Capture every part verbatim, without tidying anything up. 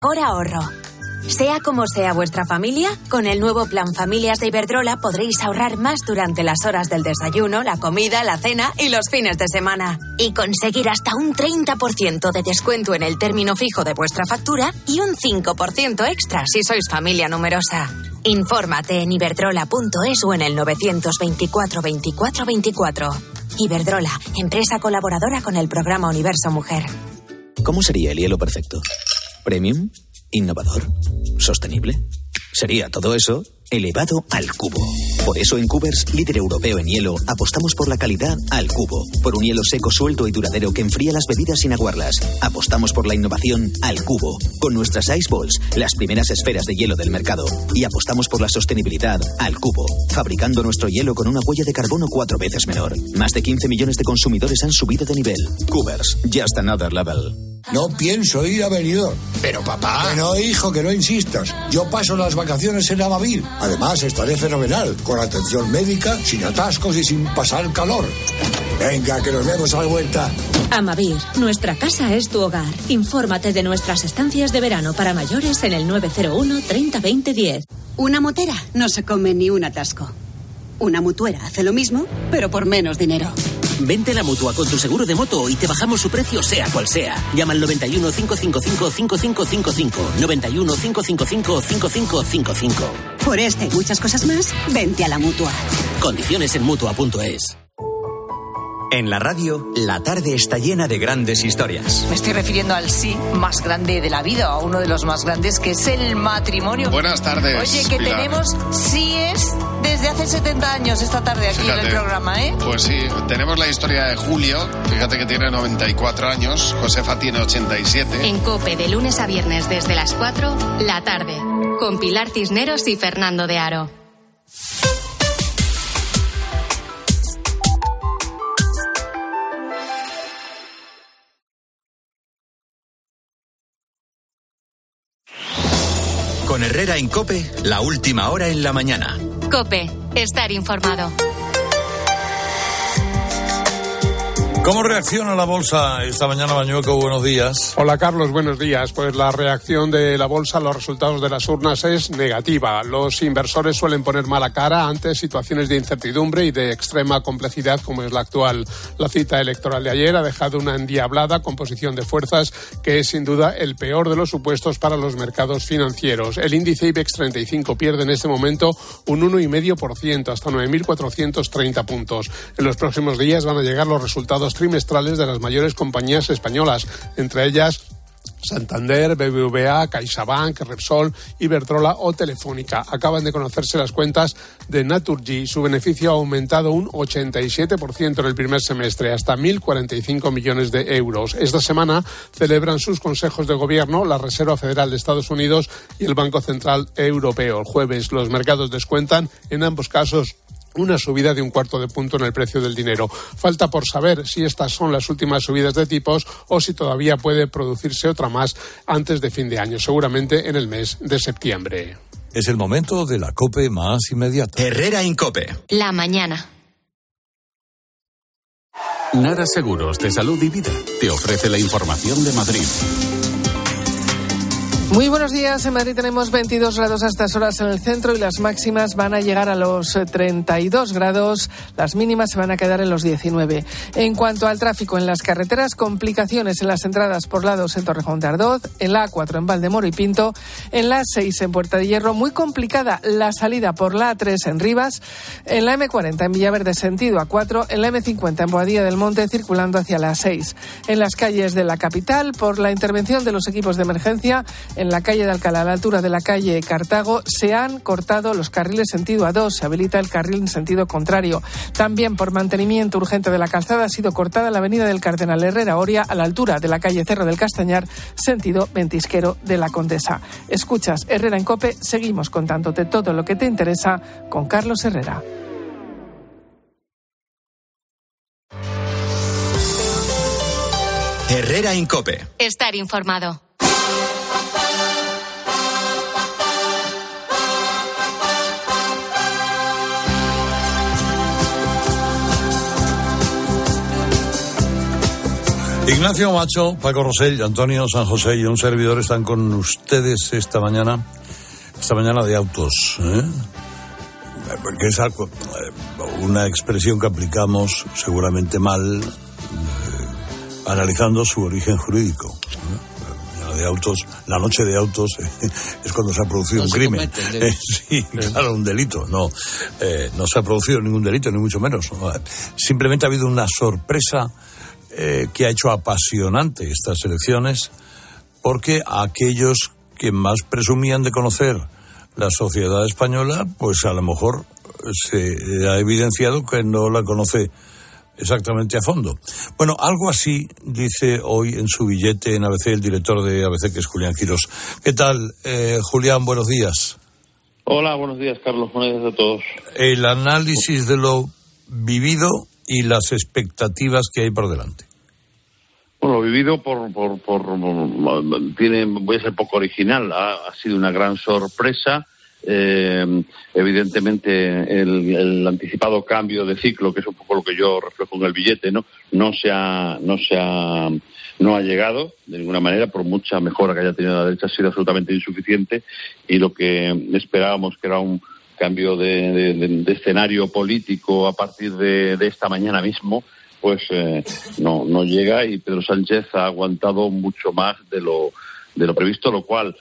Ahora ahorro. Sea como sea vuestra familia, con el nuevo Plan Familias de Iberdrola podréis ahorrar más durante las horas del desayuno, la comida, la cena y los fines de semana. Y conseguir hasta un treinta por ciento de descuento en el término fijo de vuestra factura y un cinco por ciento extra si sois familia numerosa. Infórmate en iberdrola punto es o en el novecientos veinticuatro veinticuatro veinticuatro. Iberdrola, empresa colaboradora con el programa Universo Mujer. ¿Cómo sería el hielo perfecto? ¿Premium? ¿Innovador? ¿Sostenible? Sería todo eso elevado al cubo. Por eso en Cubers, líder europeo en hielo, apostamos por la calidad al cubo. Por un hielo seco, suelto y duradero que enfría las bebidas sin aguarlas. Apostamos por la innovación al cubo. Con nuestras Ice Balls, las primeras esferas de hielo del mercado. Y apostamos por la sostenibilidad al cubo. Fabricando nuestro hielo con una huella de carbono cuatro veces menor. Más de quince millones de consumidores han subido de nivel. Cubers, just another level. No pienso ir a Benidorm. Pero papá... Que no, hijo, que no insistas. Yo paso las vacaciones en Amavir. Además, estaré fenomenal, con atención médica, sin atascos y sin pasar calor. Venga, que nos vemos a la vuelta. Amavir, nuestra casa es tu hogar. Infórmate de nuestras estancias de verano para mayores en el nueve cero uno treinta veinte diez. Una motera no se come ni un atasco. Una mutuera hace lo mismo, pero por menos dinero. Vente a la Mutua con tu seguro de moto y te bajamos su precio sea cual sea. Llama al noventa y uno, cinco cinco cinco, cinco cinco cinco cinco. noventa y uno, cinco cinco cinco, cinco cinco cinco cinco. Por esta y muchas cosas más, vente a la Mutua. Condiciones en Mutua punto es. En la radio, la tarde está llena de grandes historias. Me estoy refiriendo al sí más grande de la vida, a uno de los más grandes, que es el matrimonio. Buenas tardes, Oye, que Pilar. tenemos síes desde hace setenta años esta tarde aquí Fíjate, en el programa, ¿eh? Pues sí, tenemos la historia de Julio, fíjate que tiene noventa y cuatro años, Josefa tiene ochenta y siete. En COPE, de lunes a viernes desde las cuatro, la tarde, con Pilar Cisneros y Fernando de Aro. Con Herrera en COPE, la última hora en la mañana. COPE, estar informado. ¿Cómo reacciona la bolsa esta mañana, Bañueco? Buenos días. Hola, Carlos, buenos días. Pues la reacción de la bolsa a los resultados de las urnas es negativa. Los inversores suelen poner mala cara ante situaciones de incertidumbre y de extrema complejidad como es la actual. La cita electoral de ayer ha dejado una endiablada composición de fuerzas que es sin duda el peor de los supuestos para los mercados financieros. El índice IBEX treinta y cinco pierde en este momento un uno coma cinco por ciento, hasta nueve mil cuatrocientos treinta puntos. En los próximos días van a llegar los resultados trimestrales de las mayores compañías españolas, entre ellas Santander, B B V A, CaixaBank, Repsol, Iberdrola o Telefónica. Acaban de conocerse las cuentas de Naturgy. Su beneficio ha aumentado un ochenta y siete por ciento en el primer semestre, hasta mil cuarenta y cinco millones de euros. Esta semana celebran sus consejos de gobierno la Reserva Federal de Estados Unidos y el Banco Central Europeo. El jueves los mercados descuentan en ambos casos una subida de un cuarto de punto en el precio del dinero. Falta por saber si estas son las últimas subidas de tipos o si todavía puede producirse otra más antes de fin de año, seguramente en el mes de septiembre. Es el momento de la COPE más inmediata. Herrera en COPE. La mañana. Nara Seguros de Salud y Vida te ofrece la información de Madrid. Muy buenos días. En Madrid tenemos veintidós grados a estas horas en el centro y las máximas van a llegar a los treinta y dos grados. Las mínimas se van a quedar en los diecinueve. En cuanto al tráfico en las carreteras, complicaciones en las entradas por lados en Torrejón de Ardoz, en la A cuatro en Valdemoro y Pinto, en la A seis en Puerta de Hierro, muy complicada la salida por la A tres en Rivas, en la eme cuarenta en Villaverde sentido A cuatro, en la eme cincuenta en Boadilla del Monte circulando hacia la A seis. En las calles de la capital, por la intervención de los equipos de emergencia, en la calle de Alcalá, a la altura de la calle Cartago, se han cortado los carriles sentido A dos, se habilita el carril en sentido contrario. También por mantenimiento urgente de la calzada ha sido cortada la avenida del Cardenal Herrera Oria a la altura de la calle Cerro del Castañar, sentido Ventisquero de la Condesa. Escuchas Herrera en COPE, seguimos contándote todo lo que te interesa con Carlos Herrera. Herrera en COPE. Estar informado. Ignacio Macho, Paco Rosell, Antonio San José y un servidor están con ustedes esta mañana, esta mañana de autos, ¿eh? Porque es algo, una expresión que aplicamos seguramente mal, eh, analizando su origen jurídico. ¿eh? La de autos, la noche de autos eh, es cuando se ha producido no un crimen. Eh, sí, claro, un delito. No, eh, no se ha producido ningún delito, ni mucho menos. ¿no? Simplemente ha habido una sorpresa eh, que ha hecho apasionante estas elecciones, porque aquellos que más presumían de conocer la sociedad española, pues a lo mejor se ha evidenciado que no la conoce exactamente a fondo. Bueno, algo así dice hoy en su billete en A B C el director de A B C, que es Julián Quirós. ¿Qué tal, eh, Julián? Buenos días. Hola, buenos días, Carlos. Buenos días a todos. El análisis de lo vivido y las expectativas que hay por delante. Bueno, lo vivido por, por, por, por tiene, voy a ser poco original, ha, ha sido una gran sorpresa. Eh, evidentemente el, el anticipado cambio de ciclo, que es un poco lo que yo reflejo en el billete, no, no se ha, no se ha, no ha llegado de ninguna manera, por mucha mejora que haya tenido la derecha, ha sido absolutamente insuficiente, y lo que esperábamos, que era un cambio de, de, de, de escenario político a partir de, de esta mañana mismo, pues eh, no, no llega, y Pedro Sánchez ha aguantado mucho más de lo, de lo previsto, lo cual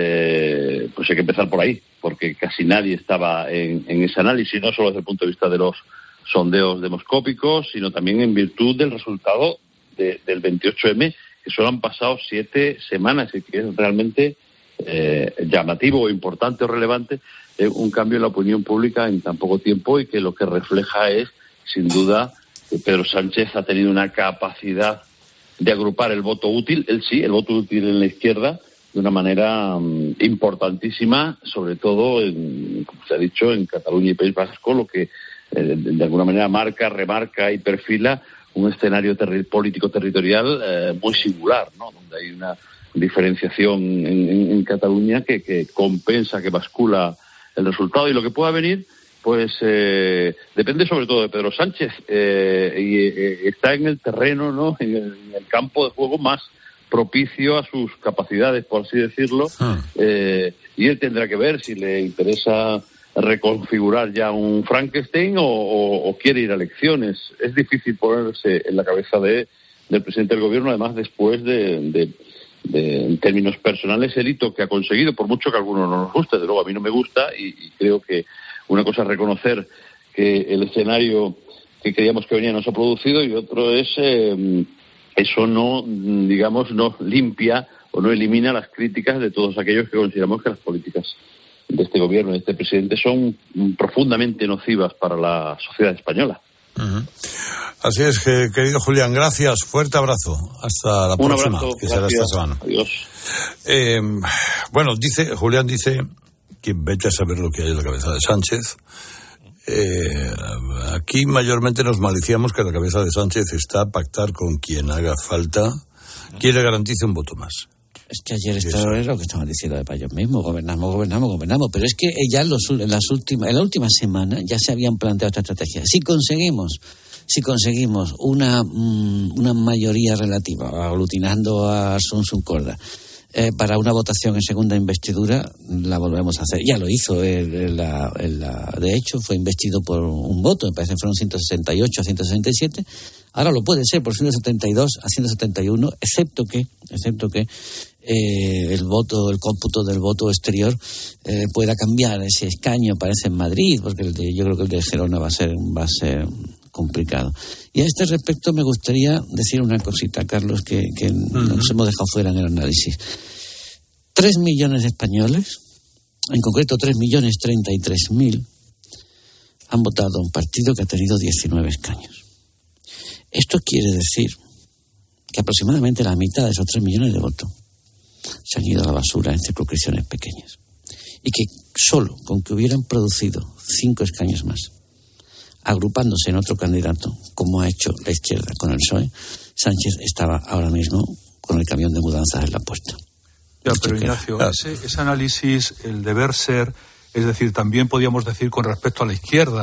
eh, pues hay que empezar por ahí, porque casi nadie estaba en, en ese análisis, no solo desde el punto de vista de los sondeos demoscópicos, sino también en virtud del resultado de, del veintiocho eme, que solo han pasado siete semanas, y que es realmente eh, llamativo o importante o relevante eh, un cambio en la opinión pública en tan poco tiempo, y que lo que refleja es, sin duda, que Pedro Sánchez ha tenido una capacidad de agrupar el voto útil, él sí, el voto útil en la izquierda, de una manera um, importantísima, sobre todo, en, como se ha dicho, en Cataluña y País Vasco, lo que eh, de, de alguna manera marca, remarca y perfila un escenario terri- político territorial eh, muy singular, ¿no? Donde hay una diferenciación en, en, en Cataluña que, que compensa, que bascula el resultado, y lo que pueda venir, pues eh, depende sobre todo de Pedro Sánchez, eh, y eh, está en el terreno, ¿no? En el, en el campo de juego más propicio a sus capacidades, por así decirlo, ah. eh, y él tendrá que ver si le interesa reconfigurar ya un Frankenstein o, o, o quiere ir a elecciones. Es difícil ponerse en la cabeza de del presidente del gobierno, además después de, de, de en términos personales, el hito que ha conseguido, por mucho que a algunos no nos guste. De luego a mí no me gusta, y, y creo que una cosa es reconocer que el escenario que creíamos que venía no se ha producido, y otro es eh, eso no, digamos, no limpia o no elimina las críticas de todos aquellos que consideramos que las políticas de este gobierno, de este presidente, son profundamente nocivas para la sociedad española. Uh-huh. Así es, que, querido Julián, gracias, fuerte abrazo, hasta la Un próxima, abrazo, que gracias. será esta semana. Adiós. Eh, bueno, dice, Julián dice que vete a saber lo que hay en la cabeza de Sánchez. Eh, aquí mayormente nos maliciamos que la cabeza de Sánchez está a pactar con quien haga falta, quien le garantice un voto más. Es que ayer esto era lo que estaban diciendo de ellos mismos, gobernamos, gobernamos, gobernamos, pero es que ya en, los, en, las últimas, en la última semana ya se habían planteado esta estrategia. Si conseguimos, si conseguimos una, una mayoría relativa, aglutinando a Asunción Corda, Eh, para una votación en segunda investidura, la volvemos a hacer. Ya lo hizo, él, él, la, él, la, de hecho, fue investido por un voto, me parece que fueron ciento sesenta y ocho a ciento sesenta y siete. Ahora lo puede ser por ciento setenta y dos a ciento setenta y uno, excepto que, excepto que eh, el voto, el cómputo del voto exterior eh, pueda cambiar. Ese escaño parece en Madrid, porque el de, yo creo que el de Gerona va a ser, va a ser complicado. Y a este respecto me gustaría decir una cosita, Carlos, que, que uh-huh. nos hemos dejado fuera en el análisis. Tres millones de españoles, en concreto tres millones treinta y tres mil, han votado a un partido que ha tenido diecinueve escaños. Esto quiere decir que aproximadamente la mitad de esos tres millones de votos se han ido a la basura en circunscripciones pequeñas. Y que solo con que hubieran producido cinco escaños más, agrupándose en otro candidato, como ha hecho la izquierda con el P S O E, Sánchez estaba ahora mismo con el camión de mudanzas en la puerta. Ya, pero Ignacio, ese, ese análisis, el deber ser, es decir, también podíamos decir con respecto a la izquierda,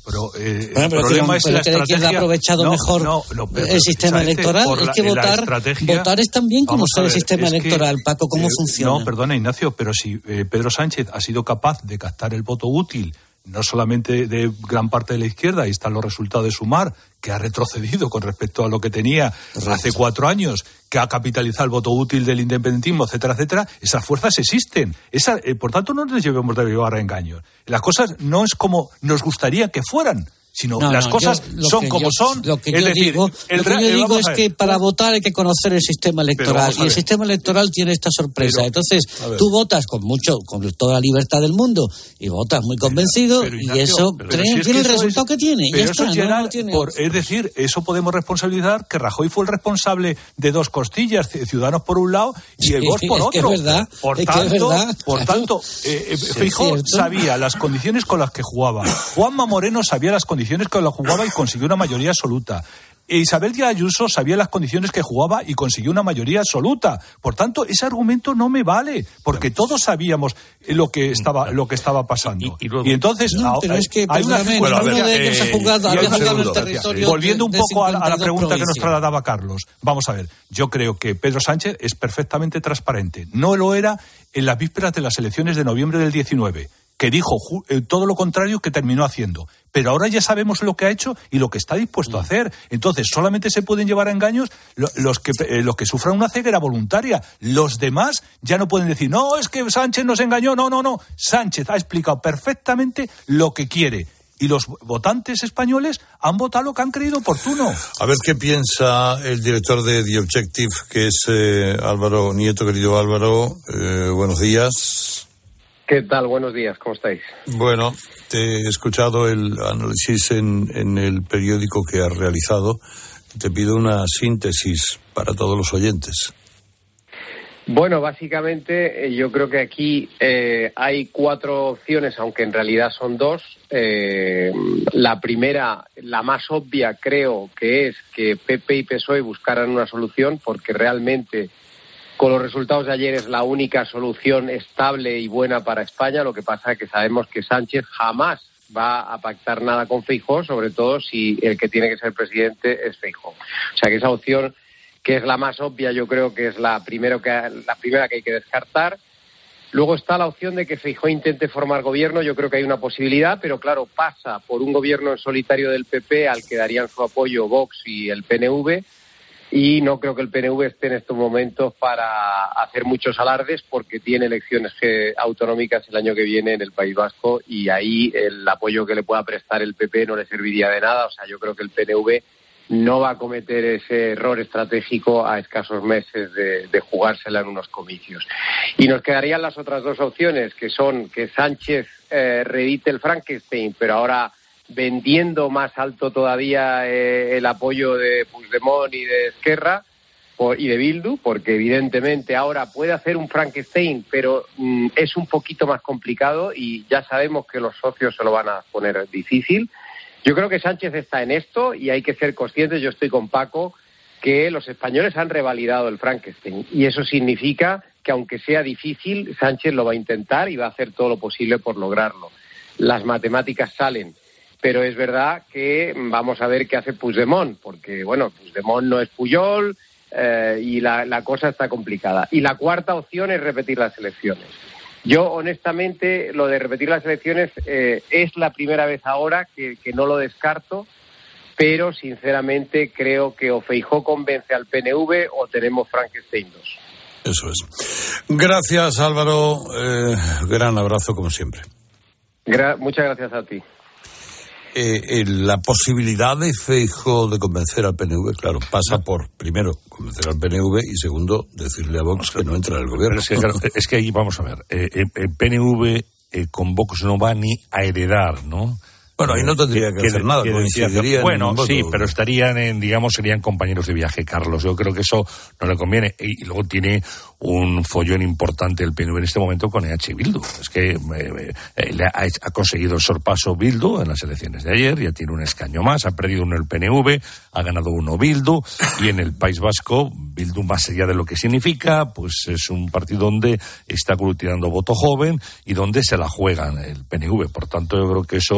Pero, eh, bueno, pero el problema que, es pero la que estrategia. ha aprovechado no, mejor no, no, pero, el sistema electoral. Es que la, votar, estrategia, votar es también conocer ver, el sistema es electoral, que, Paco, cómo eh, funciona. No, perdona, Ignacio, pero si eh, Pedro Sánchez ha sido capaz de captar el voto útil, no solamente de gran parte de la izquierda, ahí están los resultados de Sumar, que ha retrocedido con respecto a lo que tenía Correcto. hace cuatro años, que ha capitalizado el voto útil del independentismo, etcétera, etcétera. Esas fuerzas existen. Esa, eh, por tanto, no nos llevemos de llevar a engaños. Las cosas no es como nos gustaría que fueran, sino no, las no, cosas yo, son que como yo, son. Lo que es yo decir, digo, el, lo que yo eh, digo es ver, que para votar hay que conocer el sistema electoral y el sistema electoral tiene esta sorpresa. Pero, Entonces, tú votas con mucho, con toda la libertad del mundo y votas muy convencido pero, pero, Ignacio, y eso pero, tiene, pero si tiene es que el resultado es, que tiene. Pero ya eso está, llena, no, no tiene por, es decir, eso podemos responsabilizar que Rajoy fue el responsable de dos costillas, Ciudadanos por un lado y el Vox por es otro. Que es verdad, por es tanto, que es verdad, por claro. tanto eh, eh, Feijóo sabía las condiciones con las que jugaba. Juanma Moreno sabía las condiciones con las que jugaba y consiguió una mayoría absoluta. E Isabel Díaz Ayuso sabía las condiciones que jugaba y consiguió una mayoría absoluta. Por tanto, ese argumento no me vale, porque todos sabíamos lo que estaba lo que estaba pasando. Y, y, luego, y entonces no, pero es que, hay una bueno, a ver, eh, se ha jugado, había jugado el territorio volviendo un de, poco de a la pregunta provincias. que nos trasladaba Carlos. Vamos a ver, yo creo que Pedro Sánchez es perfectamente transparente. No lo era en las vísperas de las elecciones de noviembre del diecinueve, que dijo eh, todo lo contrario que terminó haciendo. Pero ahora ya sabemos lo que ha hecho y lo que está dispuesto a hacer. Entonces, solamente se pueden llevar a engaños los que, eh, los que sufran una ceguera voluntaria. Los demás ya no pueden decir, no, es que Sánchez nos engañó. No, no, no. Sánchez ha explicado perfectamente lo que quiere. Y los votantes españoles han votado lo que han creído oportuno. A ver qué piensa el director de The Objective, que es eh, Álvaro Nieto. Querido Álvaro, eh, buenos días. ¿Qué tal? Buenos días, ¿cómo estáis? Bueno, te he escuchado el análisis en, en el periódico que has realizado. Te pido una síntesis para todos los oyentes. Bueno, básicamente yo creo que aquí eh, hay cuatro opciones, aunque en realidad son dos. Eh, la primera, la más obvia, creo que es que P P y P S O E buscaran una solución, porque realmente con los resultados de ayer es la única solución estable y buena para España. Lo que pasa es que sabemos que Sánchez jamás va a pactar nada con Feijóo, sobre todo si el que tiene que ser presidente es Feijóo. O sea que esa opción, que es la más obvia, yo creo que es la, primero que, la primera que hay que descartar. Luego está la opción de que Feijóo intente formar gobierno. Yo creo que hay una posibilidad, pero claro, pasa por un gobierno en solitario del P P al que darían su apoyo Vox y el P N V. Y no creo que el P N V esté en estos momentos para hacer muchos alardes, porque tiene elecciones autonómicas el año que viene en el País Vasco y ahí el apoyo que le pueda prestar el P P no le serviría de nada. O sea, yo creo que el P N V no va a cometer ese error estratégico a escasos meses de, de jugársela en unos comicios. Y nos quedarían las otras dos opciones, que son que Sánchez eh, reedite el Frankenstein, pero ahora vendiendo más alto todavía eh, el apoyo de Puigdemont y de Esquerra por, y de Bildu, porque evidentemente ahora puede hacer un Frankenstein, pero mm, es un poquito más complicado y ya sabemos que los socios se lo van a poner difícil. Yo creo que Sánchez está en esto y hay que ser conscientes, yo estoy con Paco, que los españoles han revalidado el Frankenstein y eso significa que aunque sea difícil, Sánchez lo va a intentar y va a hacer todo lo posible por lograrlo. Las matemáticas salen. Pero es verdad que vamos a ver qué hace Puigdemont, porque, bueno, Puigdemont no es Pujol eh, y la, la cosa está complicada. Y la cuarta opción es repetir las elecciones. Yo, honestamente, lo de repetir las elecciones eh, es la primera vez ahora que, que no lo descarto, pero, sinceramente, creo que o Feijóo convence al P N V o tenemos Frankenstein dos. Eso es. Gracias, Álvaro. Eh, gran abrazo, como siempre. Gra- muchas gracias a ti. Eh, eh, la posibilidad de Feijóo de convencer al P N V, claro, pasa por, primero, convencer al P N V y, segundo, decirle a Vox que no entra en el gobierno. Es que, claro, es que ahí, vamos a ver, eh, eh, el P N V eh, con Vox no va ni a heredar, ¿no? Bueno, ahí no tendría que, que hacer nada, coincidirían. Bueno, sí, pero estarían en, digamos, serían compañeros de viaje, Carlos. Yo creo que eso no le conviene. Y, y luego tiene un follón importante el P N V en este momento con E H Bildu. Es que eh, eh, le ha, ha conseguido el sorpaso Bildu en las elecciones de ayer, ya tiene un escaño más, ha perdido uno el P N V, ha ganado uno Bildu, y en el País Vasco, Bildu, más allá de lo que significa, pues es un partido donde está aglutinando voto joven y donde se la juegan el P N V. Por tanto, yo creo que eso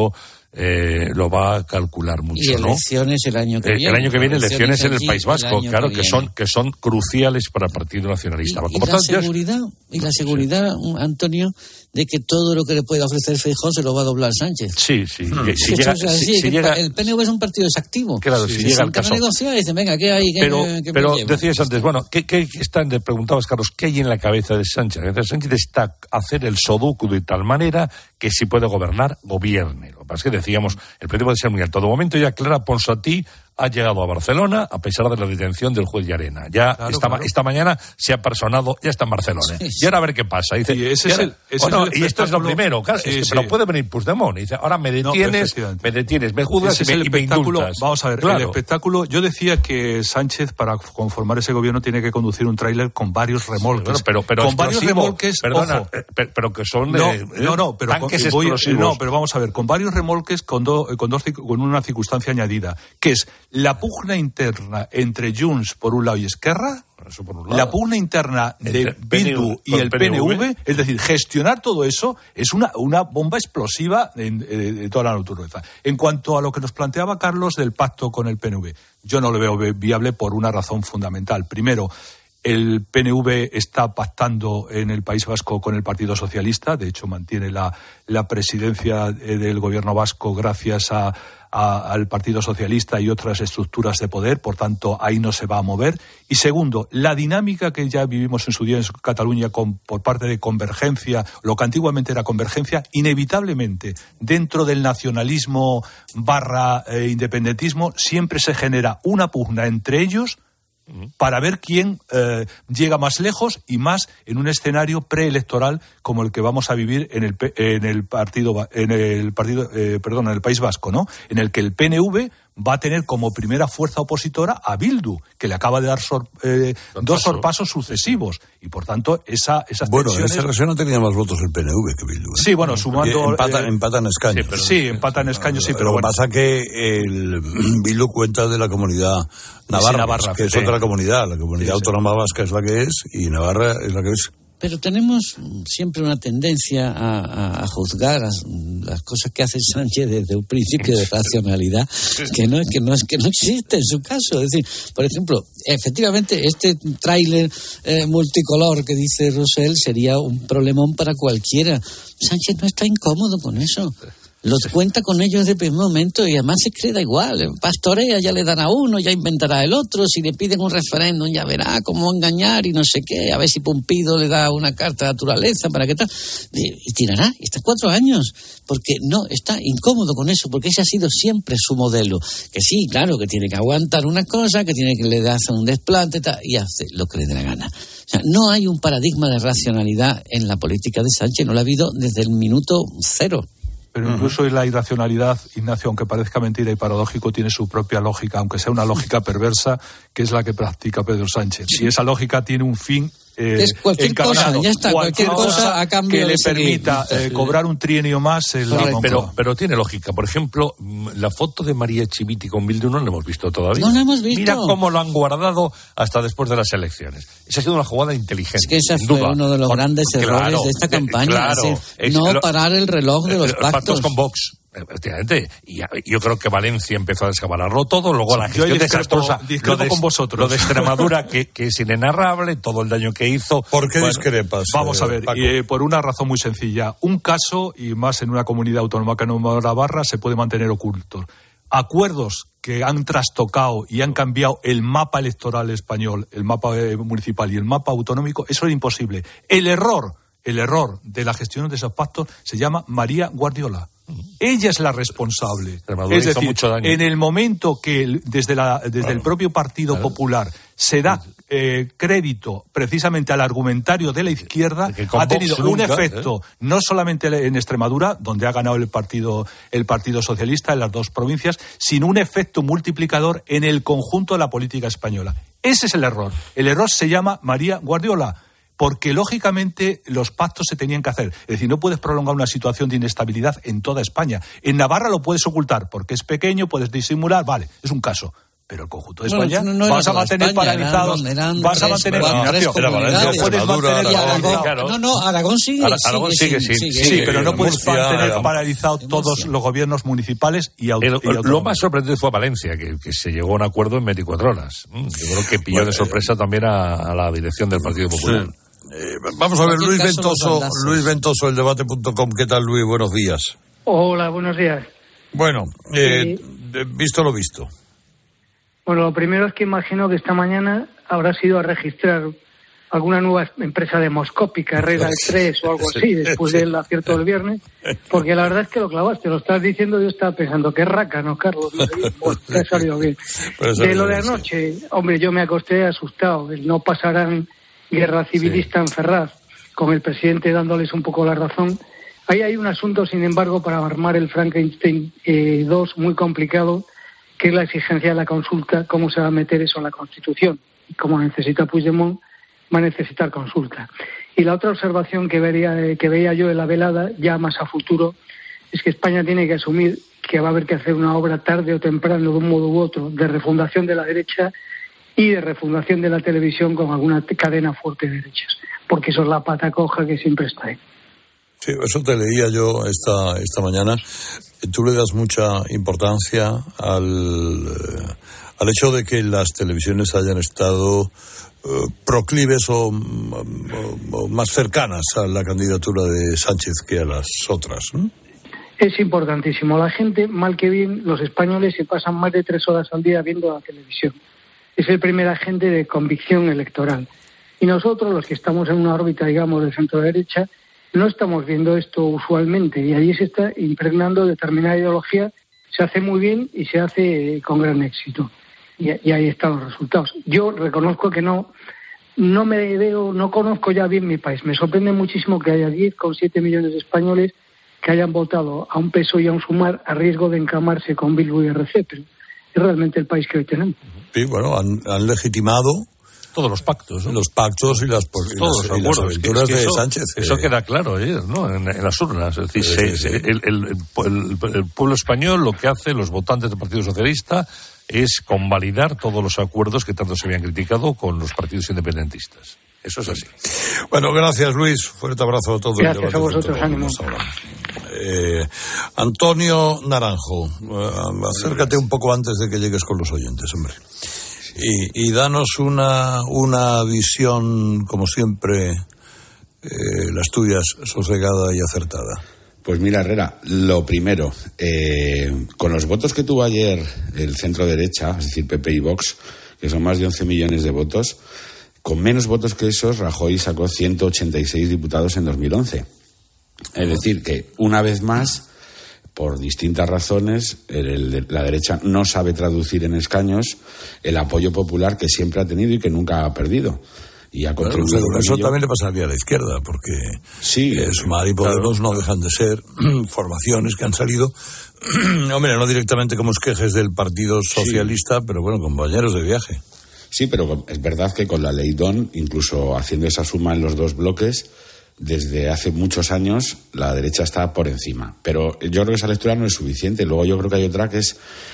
eh, lo va a calcular mucho, y elecciones ¿no? el año que eh, viene. El año que viene elecciones en el País Vasco, el claro, que, que son que son cruciales para el Partido Nacionalista. Y, y la seguridad, y la seguridad, Antonio, de que todo lo que le pueda ofrecer Feijóo se lo va a doblar Sánchez. Sí, sí. Hmm. Que, si llega, si, si el, llega, el P N V es un partido desactivo. Claro, sí, si se llega el caso. Negociar y dicen, venga, ¿qué hay? ¿Qué, pero qué pero me decías antes, bueno, ¿qué, qué está, le preguntabas, Carlos, ¿qué hay en la cabeza de Sánchez? La cabeza de Sánchez está hacer el sudoku de tal manera que si puede gobernar, gobierne. Lo que pasa es que decíamos, el precio puede ser muy alto. De momento ya Clara Ponsatí ha llegado a Barcelona a pesar de la detención del juez Llarena. Ya claro, esta, claro. esta mañana se ha personado, ya está en Barcelona. Sí, sí. Y ahora a ver qué pasa. Dice, y, ese y, ahora, es el, ese bueno, es el y esto es lo primero, claro, sí, es que, sí. pero puede venir Puigdemont. Dice, ahora me detienes, no, me detienes, me juzgas y me, y me indultas. Vamos a ver, claro. El espectáculo, yo decía que Sánchez para conformar ese gobierno tiene que conducir un tráiler con varios remolques. Sí, pero, pero con varios remolques, perdona, ojo, eh, pero, pero que son no, eh, no, no, pero tanques con, voy, explosivos. No, pero vamos a ver, con varios remolques con, do, con, dos, con una circunstancia añadida, que es la pugna interna entre Junts por un lado y Esquerra, eso por un lado. La pugna interna de Bildu y el P N V, es decir, gestionar todo eso es una, una bomba explosiva de, de, de toda la naturaleza. En cuanto a lo que nos planteaba Carlos del pacto con el P N V, yo no lo veo viable por una razón fundamental. Primero, el P N V está pactando en el País Vasco con el Partido Socialista, de hecho mantiene la, la presidencia del gobierno vasco gracias a A, al Partido Socialista y otras estructuras de poder, por tanto ahí no se va a mover. Y segundo, la dinámica que ya vivimos en su día en Cataluña con, por parte de convergencia, lo que antiguamente era convergencia, inevitablemente dentro del nacionalismo barra eh, independentismo siempre se genera una pugna entre ellos para ver quién eh, llega más lejos y más en un escenario preelectoral como el que vamos a vivir en el en el partido en el partido eh, perdón en el País Vasco, ¿no? En el que el P N V va a tener como primera fuerza opositora a Bildu, que le acaba de dar sor, eh, dos sorpasos sucesivos. Y por tanto, esa, esas Bueno, tensiones... en esa región no tenía más votos el P N V que Bildu, ¿eh? Sí, bueno, sumando... Empata, eh, empatan escaños. Sí, pero, sí empatan sí, escaños, sí, pero Lo que bueno. pasa que el Bildu cuenta de la comunidad navarra, sí, Navarra que es sí. otra comunidad. La comunidad sí, autónoma sí. vasca es la que es y Navarra es la que es. Pero tenemos siempre una tendencia a, a, a juzgar las, las cosas que hace Sánchez desde un principio de racionalidad que no, que no, que no existe en su caso. Es decir, por ejemplo, efectivamente, este tráiler eh, multicolor que dice Rosell sería un problemón para cualquiera. Sánchez no está incómodo con eso. Los cuenta con ellos de primer momento y además se cree da igual. Pastorea, ya le dan a uno, ya inventará el otro. Si le piden un referéndum, ya verá cómo engañar y no sé qué. A ver si Pumpido le da una carta de naturaleza para qué tal. Y tirará. Y está cuatro años. Porque no, está incómodo con eso. Porque ese ha sido siempre su modelo. Que sí, claro, que tiene que aguantar una cosa, que tiene que le hacer un desplante tal, y hace lo que le dé la gana. O sea, no hay un paradigma de racionalidad en la política de Sánchez. No lo ha habido desde el minuto cero. Pero incluso uh-huh. la irracionalidad, Ignacio, aunque parezca mentira y paradójico, tiene su propia lógica, aunque sea una lógica perversa, que es la que practica Pedro Sánchez. Y esa lógica tiene un fin eh, es cualquier cosa, ya está, cualquier, cualquier cosa a cambio que de le permita eh, cobrar un trienio más en la pero, pero tiene lógica. Por ejemplo, la foto de María Chiviti con Bildu no la hemos visto todavía. No la hemos visto. Mira cómo lo han guardado hasta después de las elecciones. Esa ha sido una jugada inteligente. Es que ese fue duda. uno de los grandes errores claro, de esta campaña. Claro, es decir, no lo, parar el reloj de los pactos. pactos con Vox. Efectivamente, y yo creo que Valencia empezó a descabalarlo todo, luego la gestión desastrosa, lo de, con vosotros. lo de Extremadura, que, que es inenarrable, todo el daño que hizo. ¿Por qué bueno, discrepas? Vamos eh, a ver, y, eh, por una razón muy sencilla. Un caso, y más en una comunidad autónoma que no es Navarra, se puede mantener oculto. Acuerdos que han trastocado y han cambiado el mapa electoral español, el mapa eh, municipal y el mapa autonómico, eso era imposible. El error, el error de la gestión de esos pactos se llama María Guardiola. Ella es la responsable. Es decir, mucho daño. En el momento que desde, la, desde claro. el propio Partido claro. Popular se da eh, crédito precisamente al argumentario de la izquierda, ha tenido un nunca, efecto ¿eh? no solamente en Extremadura, donde ha ganado el partido, el Partido Socialista en las dos provincias, sino un efecto multiplicador en el conjunto de la política española. Ese es el error. El error se llama María Guardiola. Porque, lógicamente, los pactos se tenían que hacer. Es decir, no puedes prolongar una situación de inestabilidad en toda España. En Navarra lo puedes ocultar, porque es pequeño, puedes disimular, vale, es un caso. Pero el conjunto de Bueno, España no, no vas era a mantener España, paralizados, eran- eran vas a tres- mantener eran tres Ignacio, comunidades. no puedes Extremadura, mantener Aragón. paralizado. No, no, Aragón sigue. Aragón sigue, sí, sigue, sí, Sí, pero no en puedes Murcia, mantener en- paralizados todos los gobiernos municipales y, au- El- y lo autonómicos. más sorprendente fue Valencia, que, que se llegó a un acuerdo en veinticuatro horas. Mm, Yo creo que pilló Bueno, de sorpresa también a, a la dirección del Partido Popular. Sí. Eh, vamos a ver, En cualquier Luis caso, los Ventoso, bandazos. Luis Ventoso, el debate punto com. ¿Qué tal, Luis? Buenos días. Hola, buenos días. Bueno, eh, visto lo visto. Bueno, lo primero es que imagino que esta mañana habrá sido a registrar alguna nueva empresa demoscópica, Herrera tres o algo así, después del acierto del viernes, porque la verdad es que lo clavaste, lo estás diciendo, yo estaba pensando, qué raca, ¿no, Carlos? Bueno, te ha salido bien. De lo de anoche, hombre, yo me acosté asustado, el no pasarán guerra civilista en Ferraz, con el presidente dándoles un poco la razón. Ahí hay un asunto, sin embargo, para armar el Frankenstein eh, dos muy complicado, que es la exigencia de la consulta, cómo se va a meter eso en la Constitución. Y como necesita Puigdemont, va a necesitar consulta. Y la otra observación que veía, que veía yo en la velada, ya más a futuro, es que España tiene que asumir que va a haber que hacer una obra tarde o temprano, de un modo u otro, de refundación de la derecha y de refundación de la televisión con alguna cadena fuerte de derechas, porque eso es la pata coja que siempre está ahí. Sí, eso te leía yo esta, esta mañana. Tú le das mucha importancia al, eh, al hecho de que las televisiones hayan estado eh, proclives o, o, o más cercanas a la candidatura de Sánchez que a las otras, ¿no? Es importantísimo. La gente, mal que bien, los españoles se pasan más de tres horas al día viendo la televisión. Es el primer agente de convicción electoral. Y nosotros, los que estamos en una órbita, digamos, de centro-derecha, no estamos viendo esto usualmente. Y allí se está impregnando determinada ideología, se hace muy bien y se hace con gran éxito. Y, y ahí están los resultados. Yo reconozco que no, no me veo, no conozco ya bien mi país. Me sorprende muchísimo que haya diez coma siete millones de españoles que hayan votado a un P S O E y a un Sumar a riesgo de encamarse con Bildu y R C, pero es realmente el país que hoy tenemos. Sí, bueno, han, han legitimado todos los pactos, ¿no? Los pactos y las, y todos las, los y las acuerdos. aventuras Es que de eso, Sánchez. Eso eh. queda claro ayer, ¿no? En, en las urnas. Es decir, Sí, se, sí, se, sí. el, el, el, el pueblo español lo que hace, los votantes del Partido Socialista, es convalidar todos los acuerdos que tanto se habían criticado con los partidos independentistas. Eso es así. Bueno, gracias, Luis. Fuerte abrazo a todos. Gracias a vosotros, ánimo. Eh, Antonio Naranjo, eh, acércate un poco antes de que llegues con los oyentes, hombre. Y, y danos una, una visión, como siempre, eh, las tuyas, sosegada y acertada. Pues mira, Herrera, lo primero, eh, con los votos que tuvo ayer el centro derecha, es decir, P P y Vox, que son más de once millones de votos, con menos votos que esos, Rajoy sacó ciento ochenta y seis diputados en dos mil once. Es decir, que una vez más, por distintas razones, el, el, la derecha no sabe traducir en escaños el apoyo popular que siempre ha tenido y que nunca ha perdido. Y ha Bueno, contribuido pero con eso ello. también le pasaría a la izquierda, porque sí, eh, Sumar y Podemos claro. no dejan de ser formaciones que han salido, hombre, no directamente como esquejes del Partido Socialista, sí. pero bueno, compañeros de viaje. Sí, pero es verdad que con la ley D O N, incluso haciendo esa suma en los dos bloques, desde hace muchos años la derecha está por encima. Pero yo creo que esa lectura no es suficiente. Luego yo creo que hay otra que es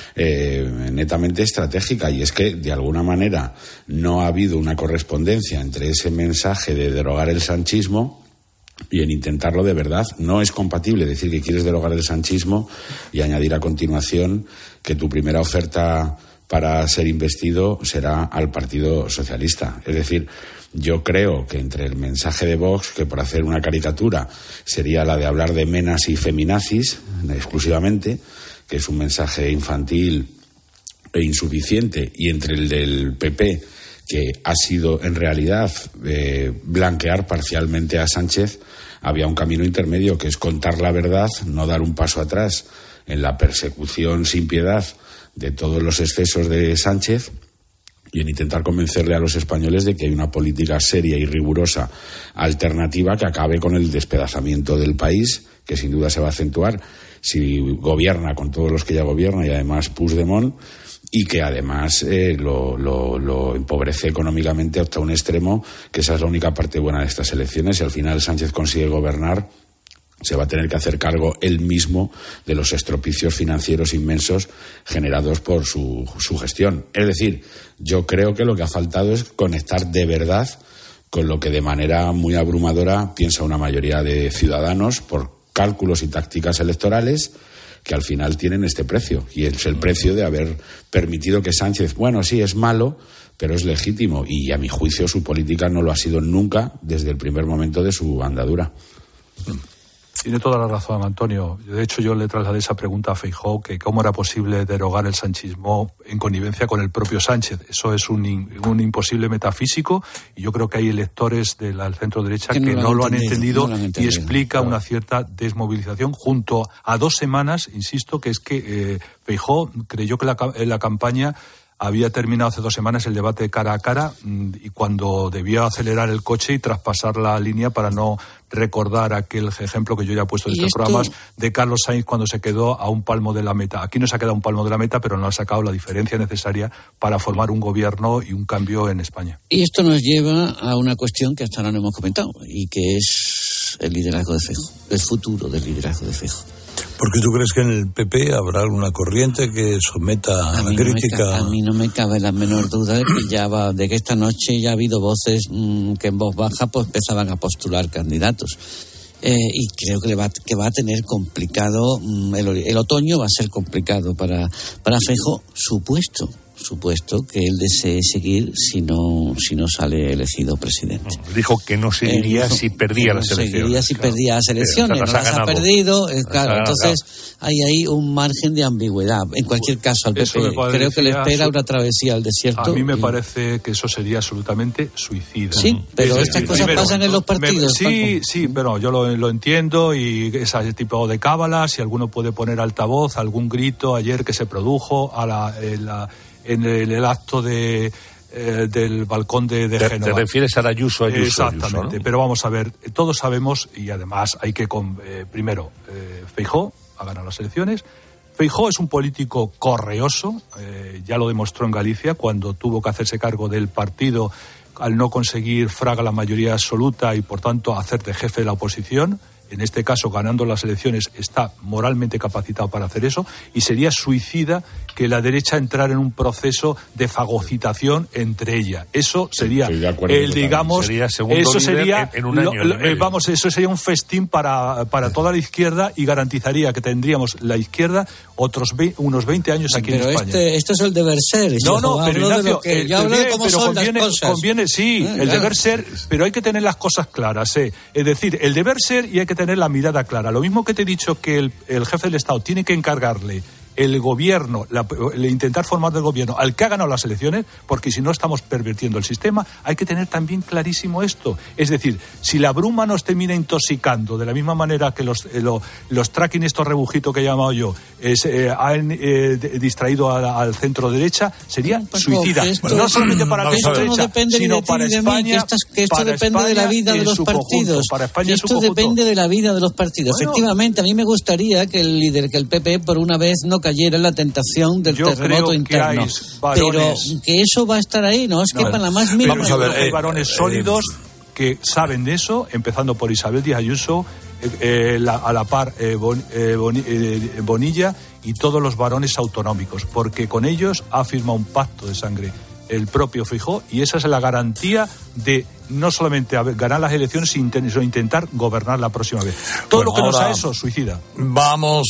eh, netamente estratégica, y es que de alguna manera no ha habido una correspondencia entre ese mensaje de derogar el sanchismo y en intentarlo de verdad. No es compatible decir que quieres derogar el sanchismo y añadir a continuación que tu primera oferta para ser investido será al Partido Socialista. Es decir, yo creo que entre el mensaje de Vox, que por hacer una caricatura sería la de hablar de menas y feminazis exclusivamente, que es un mensaje infantil e insuficiente, y entre el del P P, que ha sido en realidad eh, blanquear parcialmente a Sánchez, había un camino intermedio, que es contar la verdad, no dar un paso atrás en la persecución sin piedad de todos los excesos de Sánchez, y en intentar convencerle a los españoles de que hay una política seria y rigurosa alternativa que acabe con el despedazamiento del país, que sin duda se va a acentuar si gobierna con todos los que ya gobierna, y además Puigdemont, y que además eh, lo, lo, lo empobrece económicamente hasta un extremo, que esa es la única parte buena de estas elecciones. Si al final Sánchez consigue gobernar, se va a tener que hacer cargo él mismo de los estropicios financieros inmensos generados por su, su gestión. Es decir, yo creo que lo que ha faltado es conectar de verdad con lo que de manera muy abrumadora piensa una mayoría de ciudadanos por cálculos y tácticas electorales que al final tienen este precio. Y es el precio de haber permitido que Sánchez, bueno, sí, es malo, pero es legítimo. Y a mi juicio su política no lo ha sido nunca desde el primer momento de su andadura. Tiene toda la razón, Antonio. De hecho, yo le trasladé esa pregunta a Feijóo, que cómo era posible derogar el sanchismo en connivencia con el propio Sánchez. Eso es un, un imposible metafísico, y yo creo que hay electores del centro derecha que, que no, lo, lo han entendido, no lo han entendido y explica claro. una cierta desmovilización junto a dos semanas, insisto, que es que eh, Feijóo creyó que la, la campaña había terminado hace dos semanas el debate cara a cara, y cuando debía acelerar el coche y traspasar la línea para no recordar aquel ejemplo que yo ya he puesto en estos esto... programas de Carlos Sainz cuando se quedó a un palmo de la meta. Aquí no se ha quedado a un palmo de la meta, pero no ha sacado la diferencia necesaria para formar un gobierno y un cambio en España. Y esto nos lleva a una cuestión que hasta ahora no hemos comentado, y que es el liderazgo de Feijóo, el futuro del liderazgo de Feijóo. Porque tú crees que en el P P habrá alguna corriente que someta a, a la crítica. No ca- a mí no me cabe la menor duda de que ya va, de que esta noche ya ha habido voces mmm, que en voz baja pues empezaban a postular candidatos. Eh, y creo que, le va, que va a tener complicado, mmm, el, el otoño va a ser complicado para, para Feijóo, supuesto. supuesto que él desee seguir si no si no sale elegido presidente. Dijo que no seguiría si perdía las elecciones. Seguiría si claro. perdía las elecciones, no las ha perdido, eh, claro, claro, entonces claro. hay ahí un margen de ambigüedad. En cualquier caso, al P P creo que le espera una travesía al desierto. A mí me y... parece que eso sería absolutamente suicida. Sí, pero es estas decir, cosas primero, pasan en los partidos. Me, sí, Paco. sí, pero yo lo, lo entiendo, y ese tipo de cábalas, si alguno puede poner altavoz, algún grito ayer que se produjo a la... En la en el, el acto de eh, del balcón de, de Génova. ¿Te refieres a Ayuso, Ayuso? Exactamente, Ayuso, ¿no? Pero vamos a ver, todos sabemos, y además hay que, eh, primero, eh, Feijóo ha ganado las elecciones. Feijóo es un político correoso, eh, ya lo demostró en Galicia cuando tuvo que hacerse cargo del partido al no conseguir Fraga la mayoría absoluta y por tanto hacer de jefe de la oposición. En este caso, ganando las elecciones, está moralmente capacitado para hacer eso, y sería suicida que la derecha entrara en un proceso de fagocitación entre ella. Eso sería, el, digamos, sería eso sería, en, en un año, lo, lo, vamos, eso sería un festín para, para toda la izquierda, y garantizaría que tendríamos la izquierda otros veinte, unos veinte años sí, aquí en España. Este, esto es el deber ser. No, no, pero Ignacio, que, yo hablo de cómo son conviene, las cosas. Conviene, sí, eh, el claro. deber ser, pero hay que tener las cosas claras, ¿eh? Es decir, el deber ser, y hay que tener la mirada clara. Lo mismo que te he dicho que el, el jefe del Estado tiene que encargarle el gobierno, la, el intentar formar del gobierno al que ha ganado las elecciones, porque si no estamos pervirtiendo el sistema. Hay que tener también clarísimo esto. Es decir, si la bruma nos termina intoxicando de la misma manera que los, eh, lo, los tracking, estos rebujitos que he llamado yo, es, eh, han eh, distraído a, al centro derecha, sería Paco, suicida. Esto, no solamente para el centro no derecha, sino de para España. Mí, que, estas, que esto depende España de la vida de los partidos. Conjunto, para España que esto depende de la vida de los partidos. Bueno, efectivamente, a mí me gustaría que el líder, que el P P, por una vez no cayera en la tentación del Yo terremoto interno. Pero que eso va a estar ahí, no es que no, para la más mínima. Vamos a ver, hay varones eh, sólidos eh, que saben de eso, empezando por Isabel Díaz Ayuso, eh, eh, la, a la par eh, bon, eh, bon, eh, Bonilla y todos los varones autonómicos, porque con ellos ha firmado un pacto de sangre el propio Feijóo, y esa es la garantía de no solamente ganar las elecciones, sino intentar gobernar la próxima vez. Todo bueno, lo que nos ha eso, suicida. Vamos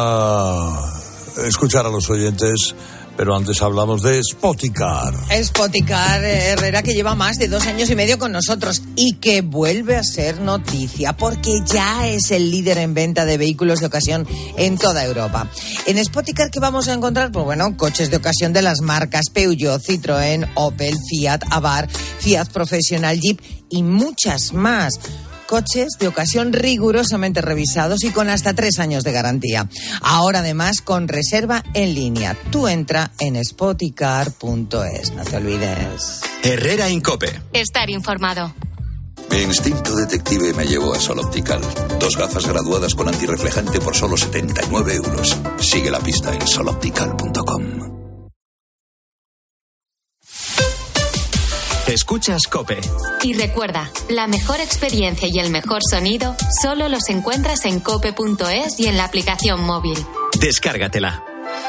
a escuchar a los oyentes, pero antes hablamos de Spoticar. Spoticar, Herrera, que lleva más de dos años y medio con nosotros y que vuelve a ser noticia porque ya es el líder en venta de vehículos de ocasión en toda Europa. En Spoticar, ¿qué vamos a encontrar? Pues bueno, coches de ocasión de las marcas Peugeot, Citroën, Opel, Fiat, Abarth, Fiat Professional, Jeep y muchas más. Coches de ocasión rigurosamente revisados y con hasta tres años de garantía. Ahora además con reserva en línea. Tú entra en spoticar punto es. No te olvides. Herrera Incope. Estar informado. Mi instinto detective me llevó a Sol Optical. Dos gafas graduadas con antirreflejante por solo setenta y nueve euros. Sigue la pista en sol optical punto com. Escuchas COPE. Y recuerda, la mejor experiencia y el mejor sonido solo los encuentras en cope punto es y en la aplicación móvil. Descárgatela.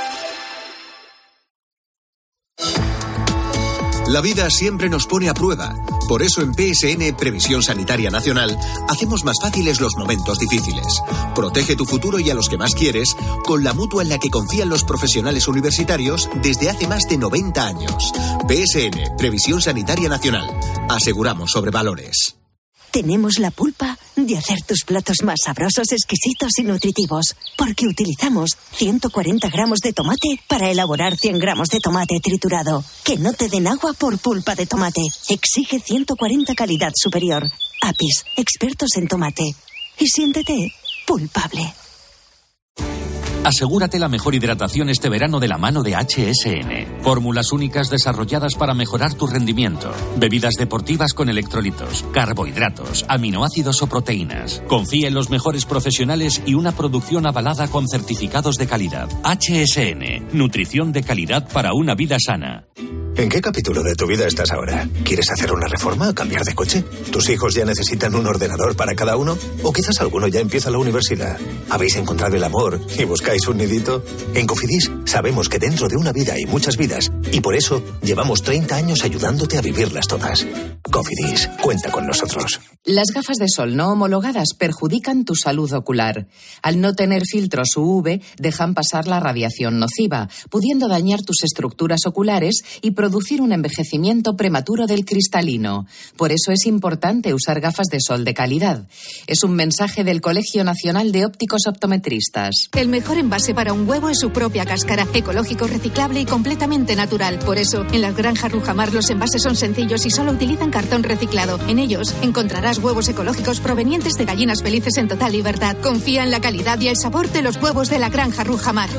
La vida siempre nos pone a prueba. Por eso en P S N, Previsión Sanitaria Nacional, hacemos más fáciles los momentos difíciles. Protege tu futuro y a los que más quieres con la mutua en la que confían los profesionales universitarios desde hace más de noventa años. P S N, Previsión Sanitaria Nacional. Aseguramos sobre valores. Tenemos la pulpa de hacer tus platos más sabrosos, exquisitos y nutritivos, porque utilizamos ciento cuarenta gramos de tomate para elaborar cien gramos de tomate triturado. Que no te den agua por pulpa de tomate. Exige ciento cuarenta calidad superior. Apis, expertos en tomate. Y siéntete pulpable. Asegúrate la mejor hidratación este verano de la mano de H S N. Fórmulas únicas desarrolladas para mejorar tu rendimiento. Bebidas deportivas con electrolitos, carbohidratos, aminoácidos o proteínas. Confía en los mejores profesionales y una producción avalada con certificados de calidad. H S N. Nutrición de calidad para una vida sana. ¿En qué capítulo de tu vida estás ahora? ¿Quieres hacer una reforma o cambiar de coche? ¿Tus hijos ya necesitan un ordenador para cada uno? ¿O quizás alguno ya empieza la universidad? ¿Habéis encontrado el amor y buscáis un nidito? En Cofidis sabemos que dentro de una vida hay muchas vidas y por eso llevamos treinta años ayudándote a vivirlas todas. Cofidis, cuenta con nosotros. Las gafas de sol no homologadas perjudican tu salud ocular. Al no tener filtros U V, dejan pasar la radiación nociva, pudiendo dañar tus estructuras oculares y producir un envejecimiento prematuro del cristalino. Por eso es importante usar gafas de sol de calidad. Es un mensaje del Colegio Nacional de Ópticos Optometristas. El mejor envase para un huevo es su propia cáscara, ecológico, reciclable y completamente natural. Por eso, en las granjas Rujamar los envases son sencillos y solo utilizan cartón reciclado. En ellos encontrarás huevos ecológicos provenientes de gallinas felices en total libertad. Confía en la calidad y el sabor de los huevos de la granja Rujamar.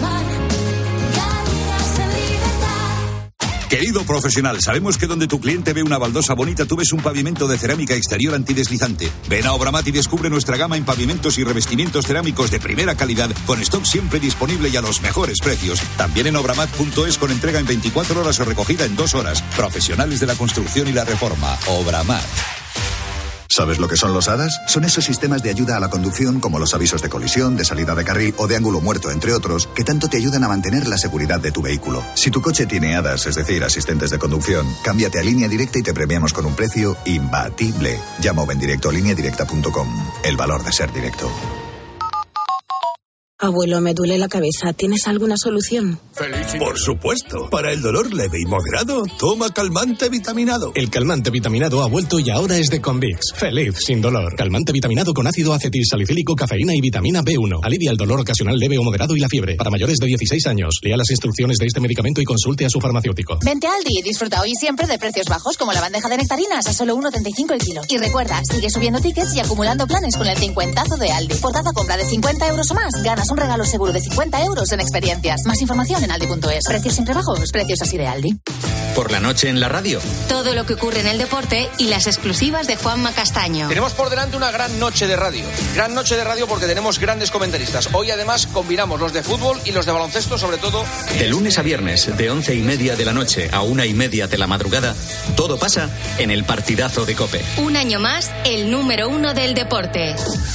Querido profesional, sabemos que donde tu cliente ve una baldosa bonita, tú ves un pavimento de cerámica exterior antideslizante. Ven a Obramat y descubre nuestra gama en pavimentos y revestimientos cerámicos de primera calidad, con stock siempre disponible y a los mejores precios. También en obramat punto es con entrega en veinticuatro horas o recogida en dos horas. Profesionales de la construcción y la reforma. Obramat. ¿Sabes lo que son los A D A S? Son esos sistemas de ayuda a la conducción como los avisos de colisión, de salida de carril o de ángulo muerto, entre otros, que tanto te ayudan a mantener la seguridad de tu vehículo. Si tu coche tiene A D A S, es decir, asistentes de conducción, cámbiate a Línea Directa y te premiamos con un precio imbatible. Llama o ven directo a línea directa punto com. El valor de ser directo. Abuelo, me duele la cabeza. ¿Tienes alguna solución? Por supuesto. Para el dolor leve y moderado, toma calmante vitaminado. El calmante vitaminado ha vuelto y ahora es de Convix. Feliz sin dolor. Calmante vitaminado con ácido acetilsalicílico, cafeína y vitamina B uno. Alivia el dolor ocasional leve o moderado y la fiebre. Para mayores de dieciséis años. Lea las instrucciones de este medicamento y consulte a su farmacéutico. Vente a Aldi y disfruta hoy y siempre de precios bajos como la bandeja de nectarinas a solo uno treinta y cinco el kilo. Y recuerda, sigue subiendo tickets y acumulando planes con el cincuentazo de Aldi. Por cada compra de cincuenta euros o más, ganas un regalo seguro de cincuenta euros en experiencias. Más información en aldi punto es. Precios siempre bajos, precios así de Aldi. Por la noche en la radio. Todo lo que ocurre en el deporte y las exclusivas de Juanma Castaño. Tenemos por delante una gran noche de radio. Gran noche de radio porque tenemos grandes comentaristas. Hoy además combinamos los de fútbol y los de baloncesto, sobre todo. De lunes a viernes, de once y media de la noche a una y media de la madrugada, todo pasa en el partidazo de COPE. Un año más, el número uno del deporte.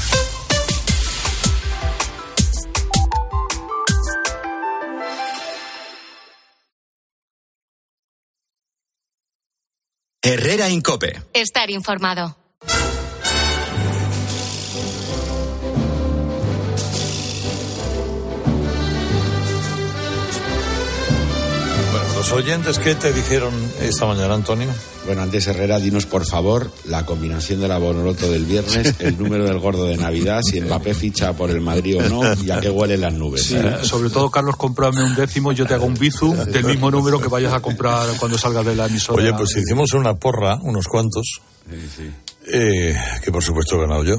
Herrera en COPE. Estar informado. Bueno, los oyentes, ¿qué te dijeron esta mañana, Antonio? Bueno, antes Herrera, dinos por favor la combinación de la Bonoloto del viernes, el número del gordo de Navidad, si Mbappé ficha por el Madrid o no, y a qué huelen las nubes. Sí, ¿eh? Sobre todo, Carlos, cómprame un décimo, yo te hago un bizum del mismo número que vayas a comprar cuando salgas de la emisora. Oye, pues hicimos una porra, unos cuantos, sí, sí. Eh, que por supuesto he ganado yo.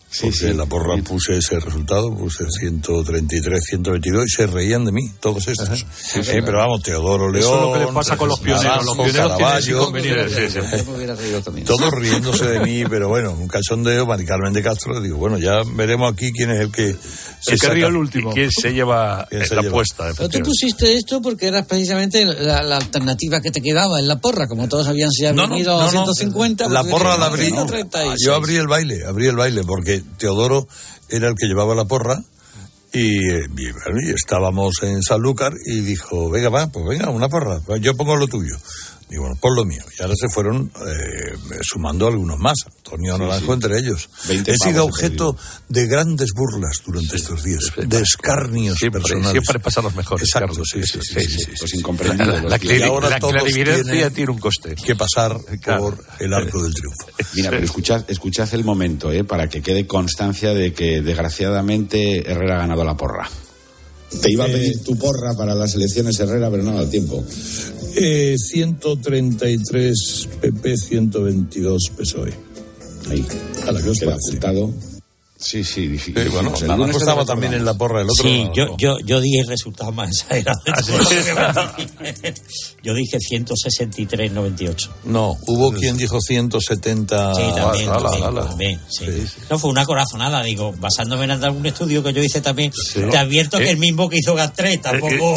Sí, porque sí, en la porra sí. puse ese resultado, puse ciento treinta y tres, ciento veintidós y se reían de mí, todos estos. Sí, sí, eh, pero vamos, Teodoro León... Eso es lo que le pasa con los pioneros, Naranjo, los pioneros Caravaggio, tienen sí, sí, sí. Todos riéndose de mí, pero bueno, un cachondeo, Mari Carmen de Castro, digo, bueno, ya veremos aquí quién es el que... El que ríe el último. ¿Quién se lleva ¿Quién se la lleva? apuesta? Pero tú pusiste esto porque era precisamente la, la alternativa que te quedaba en la porra, como todos habían ya no, venido no, no, a ciento cincuenta. La porra la abrí, no, yo abrí el baile, abrí el baile, porque Teodoro era el que llevaba la porra y, y, y estábamos en Sanlúcar y dijo, venga, va, pues venga, una porra, yo pongo lo tuyo. Y bueno, por lo mío. Y ahora se fueron eh, sumando algunos más. Antonio sí, Naranjo sí. entre ellos. He sido objeto de grandes burlas durante sí, estos días. Sí, de escarnios siempre, personales. Siempre pasan los mejores. Exacto, Carlos, sí, sí, sí. sí, sí, sí, Los incomprendidos. La, la, y ahora la clarividencia tiene un coste. Que pasar claro. por el arco del triunfo. Mira, pero escuchad, escuchad el momento, eh, para que quede constancia de que desgraciadamente Herrera ha ganado la porra. Te iba a pedir eh, tu porra para las elecciones, Herrera, pero no ha dado tiempo. Eh, ciento treinta y tres P P, ciento veintidós P S O E. Ahí. A la que os queda parece. Apuntado. Sí, sí, difícil. Sí, bueno, el uno estaba también en la porra, el otro sí, no. yo, yo, yo dije el resultado más exagerado. ¿Ah, sí? Yo dije ciento sesenta y tres noventa y ocho. No, hubo quien dijo ciento setenta. Sí, también, ah, también, ala, ala. también sí. Sí, sí. No, fue una corazonada, digo, basándome en algún estudio que yo hice también. Sí. Te advierto ¿Eh? que el mismo que hizo Gastré tampoco.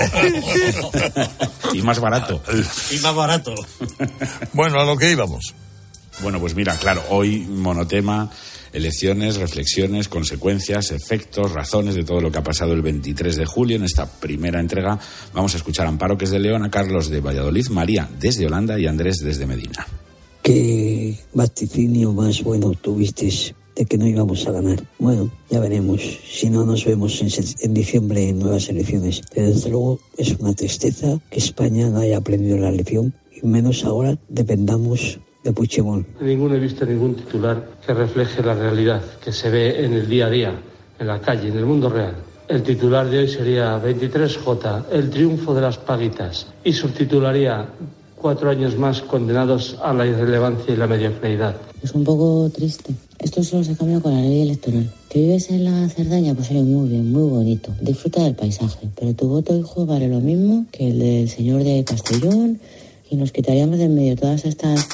Y más barato. Y más barato. Bueno, a lo que íbamos. Bueno, pues mira, claro, hoy monotema, elecciones, reflexiones, consecuencias, efectos, razones de todo lo que ha pasado el veintitrés de julio en esta primera entrega. Vamos a escuchar a Amparo, que es de León, a Carlos de Valladolid, María desde Holanda y Andrés desde Medina. ¿Qué vaticinio más bueno tuvisteis de que no íbamos a ganar? Bueno, ya veremos. Si no, nos vemos en, en diciembre en nuevas elecciones. Pero desde luego es una tristeza que España no haya aprendido la lección y menos ahora dependamos de Puigdemont. Ninguno he visto ningún titular que refleje la realidad que se ve en el día a día, en la calle, en el mundo real. El titular de hoy sería veintitrés J, el triunfo de las paguitas, y subtitularía cuatro años más condenados a la irrelevancia y la mediocridad. Es un poco triste. Esto solo se cambia con la ley electoral. Que vives en la Cerdaña, pues eres muy bien, muy bonito. Disfruta del paisaje, pero tu voto, hijo, vale lo mismo que el del señor de Castellón y nos quitaríamos de en medio todas estas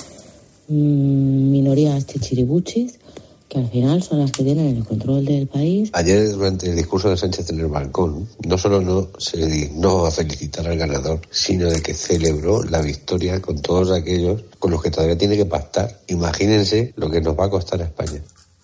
minorías chichiribuchis que al final son las que tienen el control del país. Ayer, durante el discurso de Sánchez en el balcón, no solo no se dignó a felicitar al ganador, sino de que celebró la victoria con todos aquellos con los que todavía tiene que pactar. Imagínense lo que nos va a costar a España.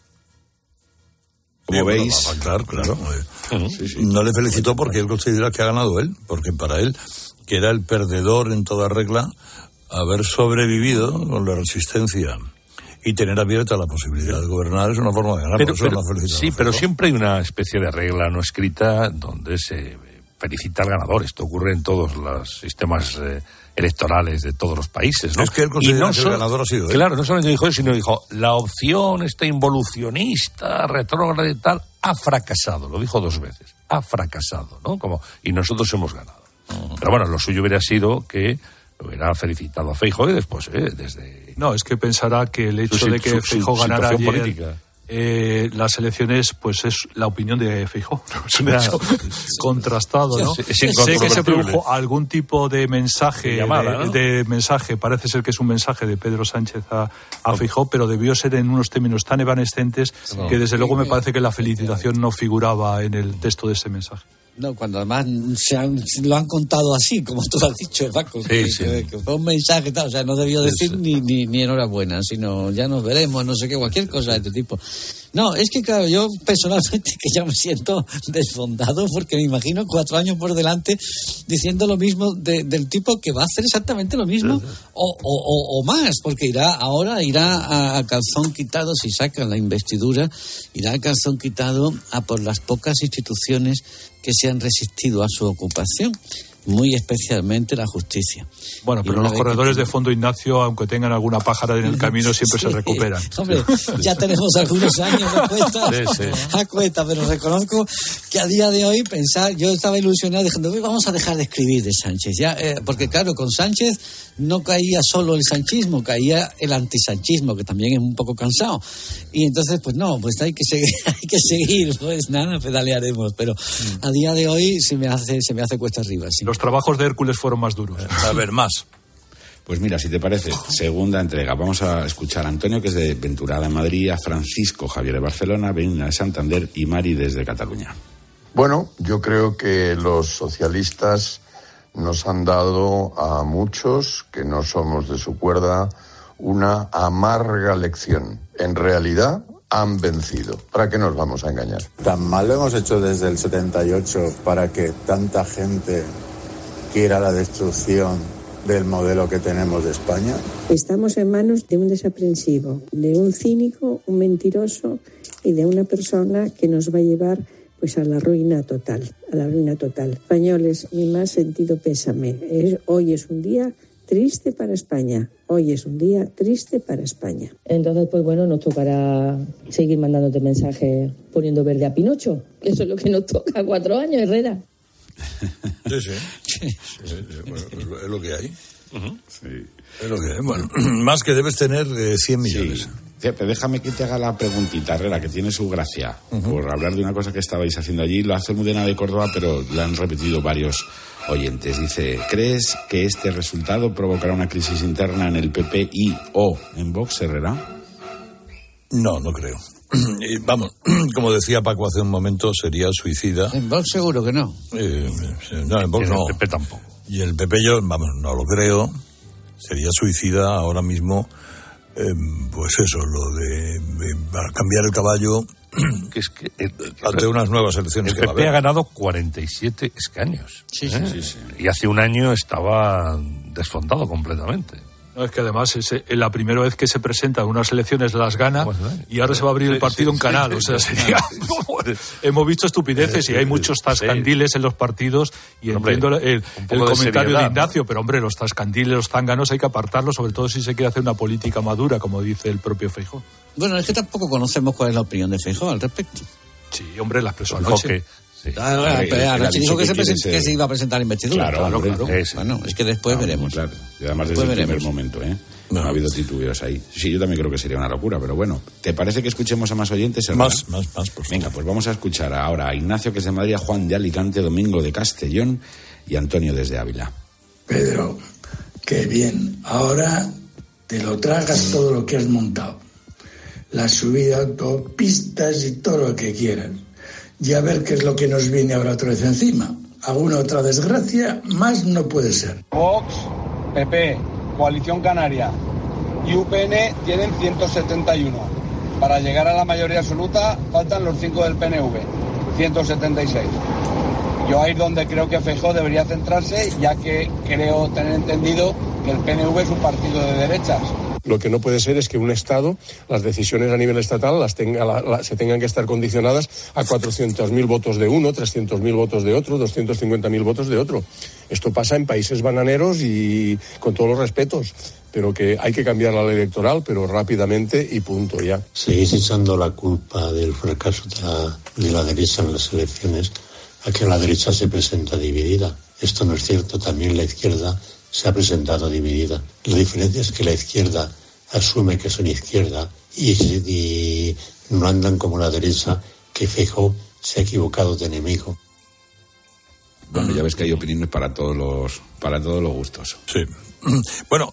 Como sí, veis, bueno, claro, claro. Uh-huh. Sí, sí. No le felicitó porque él considera que ha ganado él, porque para él, que era el perdedor en toda regla, haber sobrevivido con la resistencia y tener abierta la posibilidad de gobernar es una forma de ganar. Pero, por eso pero, no sí, pero siempre hay una especie de regla no escrita donde se felicita al ganador. Esto ocurre en todos los sistemas eh, electorales de todos los países, ¿no? Es que él considera y no que solo, el ganador ha sido él. Claro, no solamente dijo eso, sino dijo, la opción esta involucionista, retrógrada y tal, ha fracasado. Lo dijo dos veces. Ha fracasado, ¿no? Como, y nosotros hemos ganado. Uh-huh. Pero bueno, lo suyo hubiera sido que hubiera felicitado a Feijóo y después, eh, desde... No, es que pensará que el hecho su, de que su, Feijóo ganara ayer política. Eh, las elecciones, pues es la opinión de Feijóo. Es un hecho contrastado, ¿no? Es sé que se produjo algún tipo de mensaje, de, llamada, de, ¿no? de mensaje, parece ser que es un mensaje de Pedro Sánchez a, a no. Feijóo, pero debió ser en unos términos tan evanescentes no. que desde luego me parece que la felicitación no figuraba en el texto de ese mensaje. No, cuando además se han, lo han contado así, como tú has dicho, Paco, sí, que, sí. que, que fue un mensaje tal, o sea, no debió decir sí, sí. Ni, ni, ni enhorabuena, sino ya nos veremos, no sé qué, cualquier cosa de este tipo. No, es que claro, yo personalmente que ya me siento desfondado porque me imagino cuatro años por delante diciendo lo mismo de, del tipo que va a hacer exactamente lo mismo sí, sí. O, o, o, o más, porque irá ahora irá a, a calzón quitado, si sacan la investidura, irá a calzón quitado a por las pocas instituciones que se han resistido a su ocupación. muy especialmente la justicia. Bueno, pero los corredores que... de fondo, Ignacio, aunque tengan alguna pájara en el camino, siempre sí. se recuperan. Hombre, ya tenemos algunos años a cuesta, sí, sí. a cuesta, pero reconozco que a día de hoy pensar, yo estaba ilusionado diciendo, vamos a dejar de escribir de Sánchez, ya, eh, porque claro, con Sánchez no caía solo el sanchismo, caía el antisanchismo, que también es un poco cansado. Y entonces, pues no, pues hay que seguir, hay que seguir, pues nada, pedalearemos, pero mm. a día de hoy se me hace, se me hace cuesta arriba, sí. Los trabajos de Hércules fueron más duros. A ver, más. Pues mira, si te parece, segunda entrega. Vamos a escuchar a Antonio, que es de Venturada en Madrid, a Francisco Javier de Barcelona, Benina de Santander y Mari desde Cataluña. Bueno, yo creo que los socialistas nos han dado a muchos, que no somos de su cuerda, una amarga lección. En realidad han vencido. ¿Para qué nos vamos a engañar? Tan mal lo hemos hecho desde el setenta y ocho para que tanta gente quiera la destrucción del modelo que tenemos de España. Estamos en manos de un desaprensivo, de un cínico, un mentiroso y de una persona que nos va a llevar pues a la ruina total, a la ruina total. Españoles, mi más sentido pésame. Es, hoy es un día triste para España. Hoy es un día triste para España. Entonces, pues bueno, nos tocará seguir mandándote mensajes poniendo verde a Pinocho. Eso es lo que nos toca, cuatro años, Herrera. Sí, sí. sí, sí, sí. Bueno, es lo que hay. Uh-huh. Sí. Es lo que hay. Bueno, más que debes tener eh, cien millones. Sí. Pero déjame que te haga la preguntita, Herrera, que tiene su gracia, uh-huh. por hablar de una cosa que estabais haciendo allí. Lo hace Almudena de Córdoba, pero lo han repetido varios oyentes. Dice, ¿crees que este resultado provocará una crisis interna en el P P y o en Vox, Herrera? No, no creo. Y vamos, como decía Paco hace un momento, sería suicida. En Vox seguro que no. Eh, no, en Vox no. El P P tampoco. Y el P P yo, vamos, no lo creo. Sería suicida ahora mismo, eh, pues eso, lo de, de cambiar el caballo que es que, eh, ante unas nuevas elecciones el que va a P P haber. ha ganado cuarenta y siete escaños. Sí, ¿eh? sí, sí, sí. Y hace un año estaba desfondado completamente. No, es que además es la primera vez que se presenta en unas elecciones las gana y ahora se va a abrir el partido en canal. O sea, sería... Hemos visto estupideces y hay muchos tascandiles en los partidos y hombre, entiendo el, el comentario de, de Ignacio, ¿no? Pero hombre, los tascandiles, los zánganos hay que apartarlos, sobre todo si se quiere hacer una política madura, como dice el propio Feijóo. Bueno, es que tampoco conocemos cuál es la opinión de Feijóo al respecto. Sí, hombre, las personas que... Sí. Ah, pero anoche dijo que, que, se present, ser... que se iba a presentar investidura. Claro, claro, claro. claro. Es, bueno, es que después no, veremos. Claro. Y además desde después el primer momento, ¿eh? No. no ha habido titubeos ahí. Sí, yo también creo que sería una locura, pero bueno. ¿Te parece que escuchemos a más oyentes? ¿Verdad? Más, más, más, por favor. Venga, pues vamos a escuchar ahora a Ignacio, que es de Madrid, a Juan de Alicante, Domingo de Castellón y Antonio desde Ávila. Pedro, qué bien. Ahora te lo tragas todo lo que has montado. La subida a autopistas y todo lo que quieras. Y a ver qué es lo que nos viene ahora otra vez encima. Alguna otra desgracia, más no puede ser. Vox, P P, Coalición Canaria y U P N tienen ciento setenta y uno. Para llegar a la mayoría absoluta faltan los cinco del P N V, ciento setenta y seis. Yo ahí es donde creo que Feijóo debería centrarse, ya que creo tener entendido que el P N V es un partido de derechas. Lo que no puede ser es que un Estado, las decisiones a nivel estatal las tenga, la, la, se tengan que estar condicionadas a cuatrocientos mil votos de uno, trescientos mil votos de otro, doscientos cincuenta mil votos de otro. Esto pasa en países bananeros y con todos los respetos, pero que hay que cambiar la ley electoral, pero rápidamente y punto ya. Seguís echando la culpa del fracaso de la, de la derecha en las elecciones a que la derecha se presenta dividida. Esto no es cierto, también la izquierda se ha presentado dividida. La diferencia es que la izquierda asume que son izquierda y, y no andan como la derecha, que Feijóo se ha equivocado de enemigo. Bueno, ya ves que hay opiniones para todos los para todos los gustos. Sí. Bueno,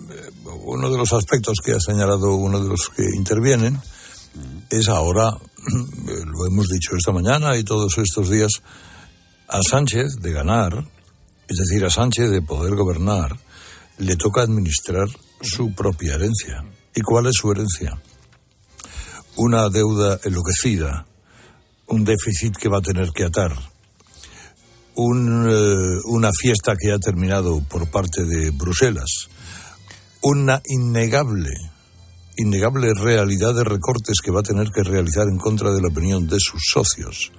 uno de los aspectos que ha señalado uno de los que intervienen mm. es ahora, lo hemos dicho esta mañana y todos estos días, a Sánchez de ganar, es decir, a Sánchez de poder gobernar, le toca administrar su propia herencia. ¿Y cuál es su herencia? Una deuda enloquecida, un déficit que va a tener que atar, un, eh, una fiesta que ha terminado por parte de Bruselas, una innegable, innegable realidad de recortes que va a tener que realizar en contra de la opinión de sus socios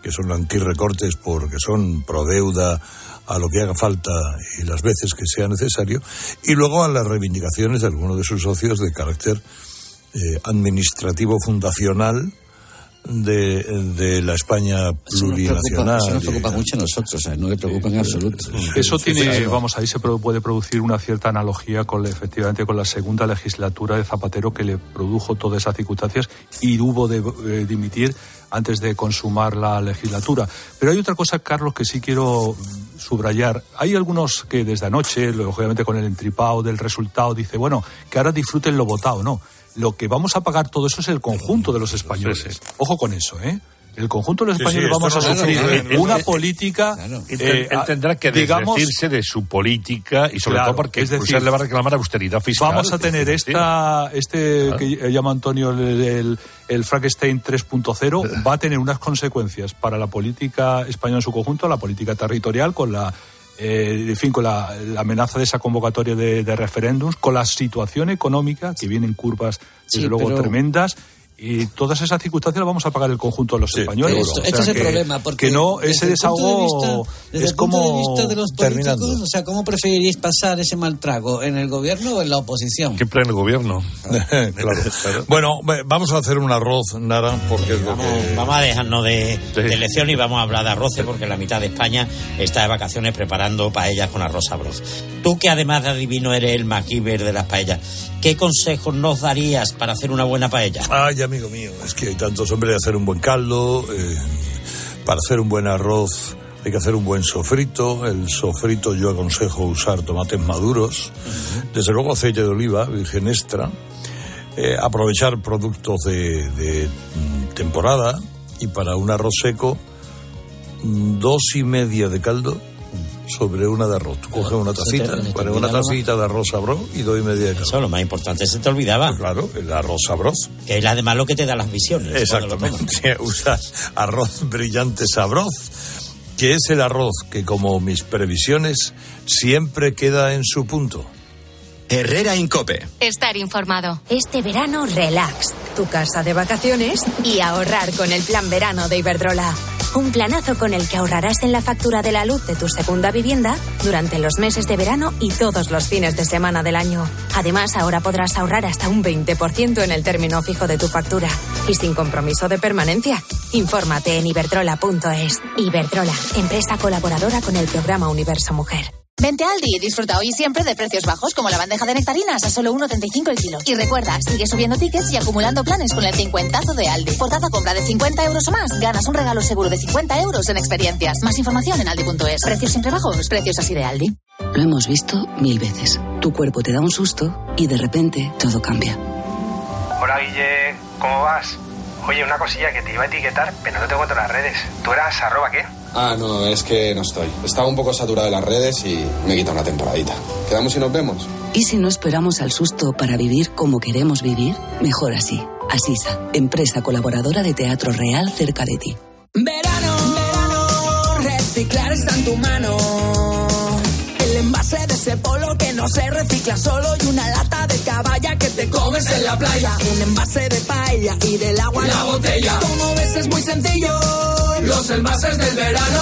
que son antirrecortes porque son pro deuda a lo que haga falta y las veces que sea necesario, y luego a las reivindicaciones de algunos de sus socios de carácter eh, administrativo fundacional de, de la España plurinacional. Eso nos preocupa, eso nos preocupa mucho a nosotros, o sea, no le preocupa en absoluto. Eso tiene, vamos, ahí se puede producir una cierta analogía con, efectivamente, con la segunda legislatura de Zapatero, que le produjo todas esas circunstancias y hubo de eh, dimitir antes de consumar la legislatura. Pero hay otra cosa, Carlos, que sí quiero subrayar. Hay algunos que desde anoche, lógicamente con el entripado del resultado, dice, bueno, que ahora disfruten lo votado. No, lo que vamos a pagar todo eso es el conjunto de los españoles. Sí, sí. Ojo con eso, ¿eh? El conjunto de los españoles sí, sí, vamos a claro, sufrir claro, una claro. política... Claro. Eh, Él tendrá que desdecirse de su política y sobre claro, todo porque es decir, le va a reclamar austeridad fiscal. Vamos a tener esta este claro. que llama Antonio el, el, el Frankenstein tres punto cero, va a tener unas consecuencias para la política española en su conjunto, la política territorial, con la... Eh, en fin, con la, la amenaza de esa convocatoria de, de referéndums, con la situación económica, que vienen curvas, desde sí, luego, pero... tremendas, y todas esas circunstancias las vamos a pagar el conjunto de los sí, españoles. Esto, o sea, este es el que, problema, porque que no, ese desahogo de es como de vista de los terminando. O sea, ¿cómo preferiríais pasar ese mal trago? ¿En el gobierno o en la oposición? Siempre en el gobierno. claro. claro. Bueno, vamos a hacer un arroz, Nara, porque es vamos, lo que... vamos a dejarnos de, sí. de elección y vamos a hablar de arroces, porque la mitad de España está de vacaciones preparando paellas con arroz sabroso. Tú, que además de adivino eres el MacGyver de las paellas, ¿qué consejos nos darías para hacer una buena paella? Ay, amigo mío, es que hay tantos hombres de hacer un buen caldo, eh, para hacer un buen arroz hay que hacer un buen sofrito. El sofrito yo aconsejo usar tomates maduros, uh-huh. desde luego aceite de oliva, virgen extra, eh, aprovechar productos de, de temporada, y para un arroz seco, dos y media de caldo sobre una de arroz. Tú coges una tacita, pones una tacita de arroz sabroz y dos y media de caldo. Eso, lo más importante, se te olvidaba. Pues claro, el arroz sabroz. Que es además lo que te da las visiones. Exactamente. Usas arroz brillante sabroz, que es el arroz que, como mis previsiones, siempre queda en su punto. Herrera Incope. Estar informado. Este verano, relax. Tu casa de vacaciones y ahorrar con el plan verano de Iberdrola. Un planazo con el que ahorrarás en la factura de la luz de tu segunda vivienda durante los meses de verano y todos los fines de semana del año. Además, ahora podrás ahorrar hasta un veinte por ciento en el término fijo de tu factura. Y sin compromiso de permanencia. Infórmate en iberdrola punto es. Iberdrola, empresa colaboradora con el programa Universo Mujer. Vente a Aldi y disfruta hoy y siempre de precios bajos, como la bandeja de nectarinas a solo uno treinta y cinco el kilo. Y recuerda, sigue subiendo tickets y acumulando planes con el cincuentazo de Aldi. Por cada compra de cincuenta euros o más, ganas un regalo seguro de cincuenta euros en experiencias. Más información en aldi punto es. Precios siempre bajos, precios así de Aldi. Lo hemos visto mil veces. Tu cuerpo te da un susto y de repente todo cambia. Hola, Guille, ¿cómo vas? Oye, una cosilla que te iba a etiquetar, pero no te encuentro en las redes. ¿Tú eras arroba qué? Ah, no, es que no estoy. Estaba un poco saturado de las redes y me he quitado una temporadita. ¿Quedamos y nos vemos? ¿Y si no esperamos al susto para vivir como queremos vivir? Mejor así. Asisa, empresa colaboradora de Teatro Real cerca de ti. Verano, verano, reciclar está en tu mano. El envase de ese polo que no se recicla solo y una lata de caballa que te comes en la playa. Un envase de paella y del agua en la botella. Como ves es muy sencillo. Los envases del verano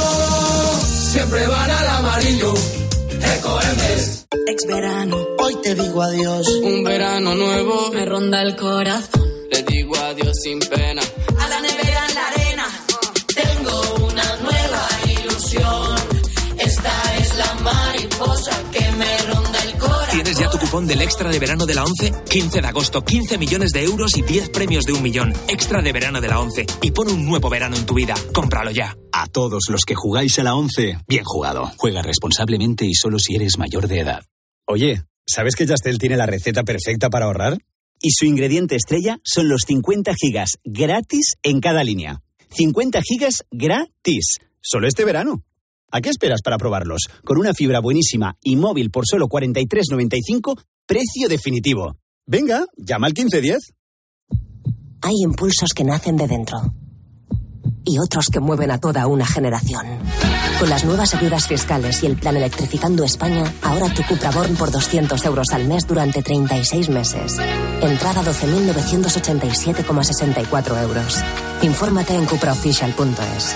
siempre van al amarillo. Ecoembes. Ex verano, hoy te digo adiós. Un verano nuevo me ronda el corazón. Le digo adiós sin pena. A la nevera en la arena. Tengo una nueva ilusión. Esta es la mariposa que me ronda el corazón. ¿Tienes ya tu cupón del Extra de Verano de la ONCE? quince de agosto, quince millones de euros y diez premios de un millón. Extra de Verano de la ONCE. Y pon un nuevo verano en tu vida. Cómpralo ya. A todos los que jugáis a la ONCE, bien jugado. Juega responsablemente y solo si eres mayor de edad. Oye, ¿sabes que Yastel tiene la receta perfecta para ahorrar? Y su ingrediente estrella son los cincuenta gigas gratis en cada línea. cincuenta gigas gratis. Solo este verano. ¿A qué esperas para probarlos? Con una fibra buenísima y móvil por solo cuarenta y tres noventa y cinco, precio definitivo. Venga, llama al quince diez. Hay impulsos que nacen de dentro y otros que mueven a toda una generación. Con las nuevas ayudas fiscales y el plan Electrificando España, ahora tu Cupra Born por doscientos euros al mes durante treinta y seis meses. Entrada doce mil novecientos ochenta y siete coma sesenta y cuatro euros. Infórmate en cupraofficial punto es.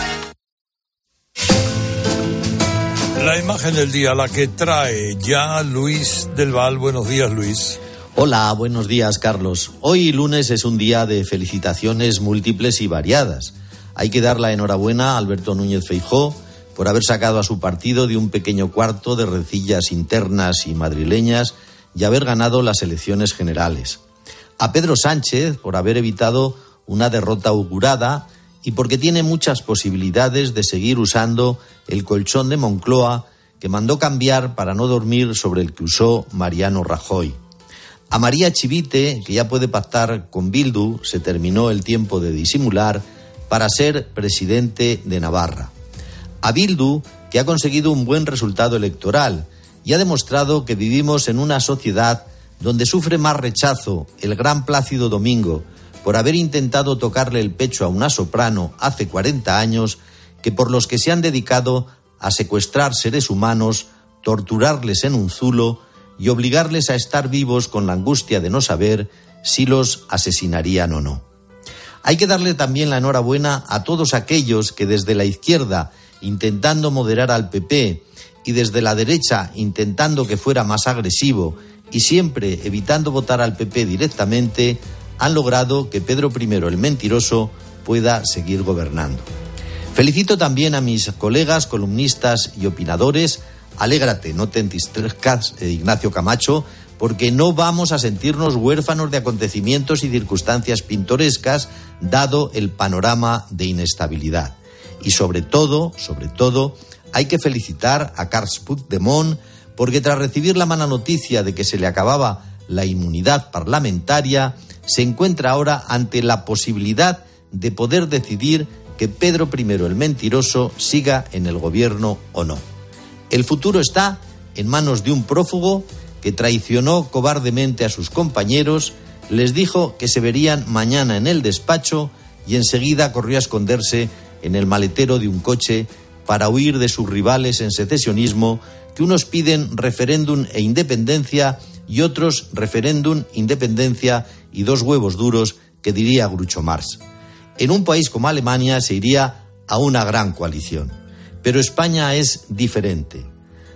La imagen del día, la que trae ya Luis del Val. Buenos días, Luis. Hola, buenos días, Carlos. Hoy lunes es un día de felicitaciones múltiples y variadas. Hay que dar la enhorabuena a Alberto Núñez Feijóo por haber sacado a su partido de un pequeño cuarto de rencillas internas y madrileñas y haber ganado las elecciones generales. A Pedro Sánchez por haber evitado una derrota augurada y porque tiene muchas posibilidades de seguir usando el colchón de Moncloa que mandó cambiar para no dormir sobre el que usó Mariano Rajoy. A María Chivite, que ya puede pactar con Bildu, se terminó el tiempo de disimular para ser presidente de Navarra. A Bildu, que ha conseguido un buen resultado electoral y ha demostrado que vivimos en una sociedad donde sufre más rechazo el gran Plácido Domingo por haber intentado tocarle el pecho a una soprano hace cuarenta años que por los que se han dedicado a secuestrar seres humanos, torturarles en un zulo y obligarles a estar vivos con la angustia de no saber si los asesinarían o no. Hay que darle también la enhorabuena a todos aquellos que desde la izquierda, intentando moderar al P P, y desde la derecha, intentando que fuera más agresivo y siempre evitando votar al P P directamente, han logrado que Pedro primero el Mentiroso pueda seguir gobernando. Felicito también a mis colegas, columnistas y opinadores. Alégrate, no te entristezcas, Ignacio Camacho, porque no vamos a sentirnos huérfanos de acontecimientos y circunstancias pintorescas, dado el panorama de inestabilidad. Y sobre todo, sobre todo, hay que felicitar a Carles Puigdemont, porque tras recibir la mala noticia de que se le acababa la inmunidad parlamentaria, se encuentra ahora ante la posibilidad de poder decidir que Pedro primero el Mentiroso siga en el gobierno o no. El futuro está en manos de un prófugo que traicionó cobardemente a sus compañeros, les dijo que se verían mañana en el despacho y enseguida corrió a esconderse en el maletero de un coche para huir de sus rivales en secesionismo, que unos piden referéndum e independencia y otros referéndum, independencia y dos huevos duros, que diría Groucho Marx. En un país como Alemania se iría a una gran coalición. Pero España es diferente.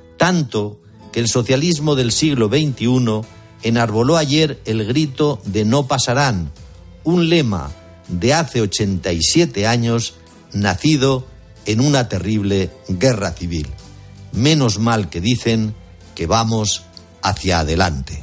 Tanto que el socialismo del siglo veintiuno enarboló ayer el grito de no pasarán, un lema de hace ochenta y siete años, nacido en una terrible guerra civil. Menos mal que dicen que vamos hacia adelante.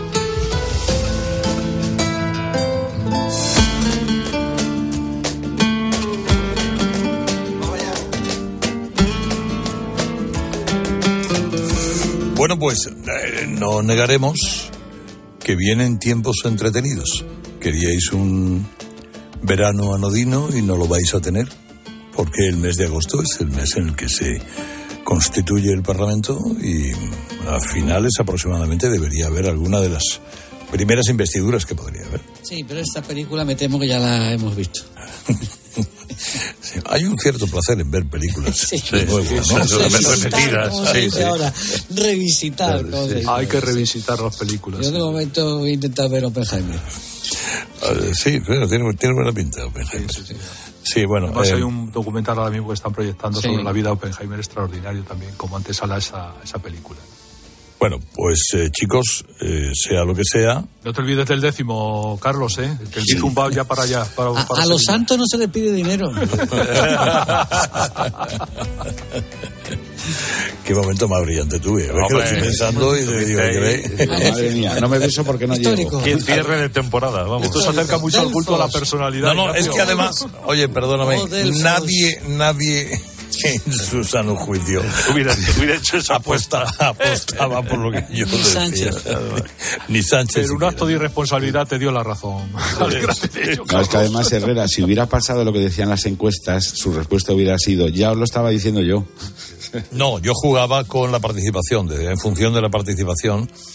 Bueno, pues eh, no negaremos que vienen tiempos entretenidos. Queríais un verano anodino y no lo vais a tener, porque el mes de agosto es el mes en el que se constituye el Parlamento y a finales aproximadamente debería haber alguna de las primeras investiduras que podría haber. Sí, pero esta película me temo que ya la hemos visto. Sí, hay un cierto placer en ver películas sí, nuevas, ¿no? Sí, repetidas. Sí, sí. Ahora, revisitar claro, cosas. Sí. Hay que revisitar las películas. Yo de momento voy a intentar ver Oppenheimer. Uh, sí, bueno, tiene, tiene buena pinta Oppenheimer. Sí, sí, sí. Sí, bueno. Además eh, hay un documental ahora mismo que están proyectando sí. sobre la vida de Oppenheimer extraordinario también, como antesala a esa, esa película. Bueno, pues eh, chicos, eh, sea lo que sea. No te olvides del décimo, Carlos, ¿eh? Que el sí. Bizum va ya para allá. Para, a para a los santos no se les pide dinero. Qué momento más brillante tuve. A ver, que lo estoy pensando y le digo, ¿qué madre mía, no me beso porque no llego. Qué cierre de temporada, vamos. Esto se acerca mucho al culto a la personalidad. No, no, es que además, oye, perdóname, nadie, nadie en su sano juicio hubiera, hubiera hecho esa apuesta, apostaba por lo que yo Ni decía. Sánchez. Ni Sánchez. Pero un acto de irresponsabilidad te dio la razón. No, es que además Herrera, si hubiera pasado lo que decían las encuestas, su respuesta hubiera sido, ya os lo estaba diciendo yo. No, yo jugaba con la participación, de, en función de la participación.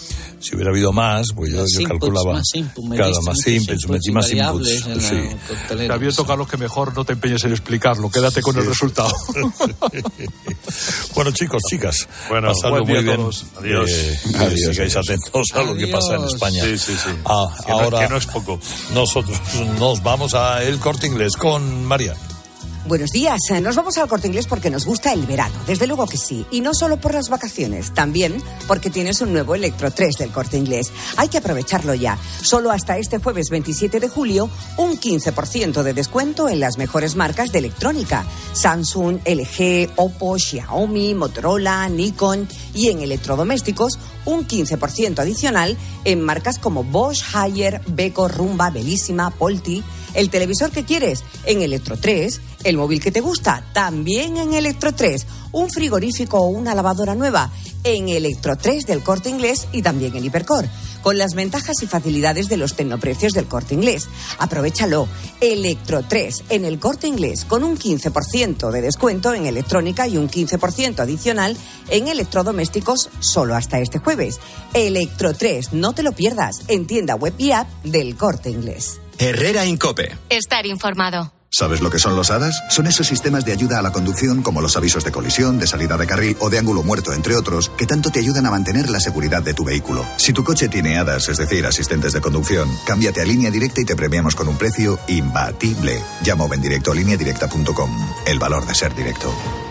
Si hubiera habido más, pues yo, yo calculaba más input, cada más inputs, metí más inputs. Sí. Te había tocado los que mejor no te empeñes en explicarlo, quédate con sí. el resultado. Bueno, chicos, chicas, bueno, pasadlo muy bien. Adiós. Eh, Adiós. Sigáis atentos a lo que pasa en España. Sí, sí, sí. Ah, que ahora no, que no es poco. Nosotros nos vamos a El Corte Inglés con María. Buenos días, nos vamos al Corte Inglés porque nos gusta el verano, desde luego que sí, y no solo por las vacaciones, también porque tienes un nuevo Electro tres del Corte Inglés. Hay que aprovecharlo ya. Solo hasta este jueves veintisiete de julio, un quince por ciento de descuento en las mejores marcas de electrónica: Samsung, L G, Oppo, Xiaomi, Motorola, Nikon, y en electrodomésticos un quince por ciento adicional en marcas como Bosch, Haier, Beko, Rumba, Bellissima, Polti. El televisor que quieres en Electro tres, el móvil que te gusta también en Electro tres, un frigorífico o una lavadora nueva en Electro tres del Corte Inglés y también en Hipercor, con las ventajas y facilidades de los tecnoprecios del Corte Inglés. Aprovéchalo. Electro tres en el Corte Inglés, con un quince por ciento de descuento en electrónica y un quince por ciento adicional en electrodomésticos solo hasta este jueves. Electro tres, no te lo pierdas, en tienda web y app del Corte Inglés. Herrera Incope. Estar informado. ¿Sabes lo que son los A D A S? Son esos sistemas de ayuda a la conducción como los avisos de colisión, de salida de carril o de ángulo muerto, entre otros, que tanto te ayudan a mantener la seguridad de tu vehículo. Si tu coche tiene A D A S, es decir, asistentes de conducción, cámbiate a Línea Directa y te premiamos con un precio imbatible. Llama o ven directo a línea directa punto com. El valor de ser directo.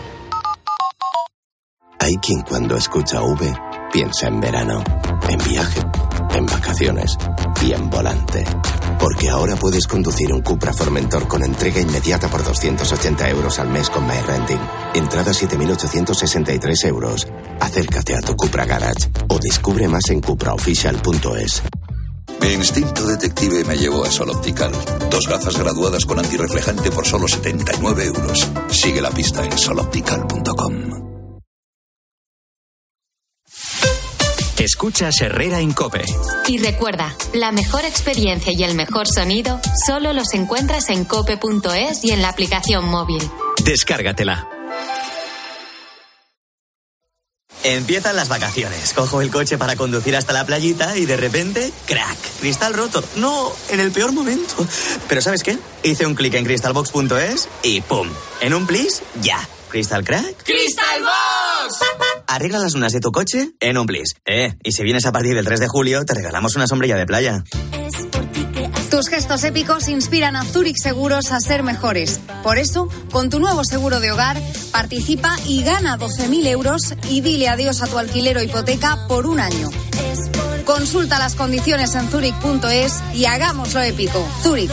Hay quien cuando escucha V piensa en verano, en viaje, en vacaciones y en volante. Porque ahora puedes conducir un Cupra Formentor con entrega inmediata por doscientos ochenta euros al mes con MyRenting. Entrada siete mil ochocientos sesenta y tres euros. Acércate a tu Cupra Garage o descubre más en cupra oficial punto es. Mi instinto detective me llevó a Sol Optical. Dos gafas graduadas con antirreflejante por solo setenta y nueve euros. Sigue la pista en sol optical punto com. Escuchas Herrera Incope. Y recuerda, la mejor experiencia y el mejor sonido solo los encuentras en cope punto es y en la aplicación móvil. Descárgatela. Empiezan las vacaciones. Cojo el coche para conducir hasta la playita y de repente, ¡crack! Cristal roto. No, en el peor momento. Pero ¿sabes qué? Hice un clic en crystalbox punto es y ¡pum! En un plis, ya. ¿Crystal crack? ¡Crystal Box! Arregla las lunas de tu coche en un plis. Eh, y si vienes a partir del tres de julio, te regalamos una sombrilla de playa. Tus gestos épicos inspiran a Zurich Seguros a ser mejores. Por eso, con tu nuevo seguro de hogar, participa y gana doce mil euros y dile adiós a tu alquiler o hipoteca por un año. Consulta las condiciones en zurich punto es y hagámoslo épico. Zurich.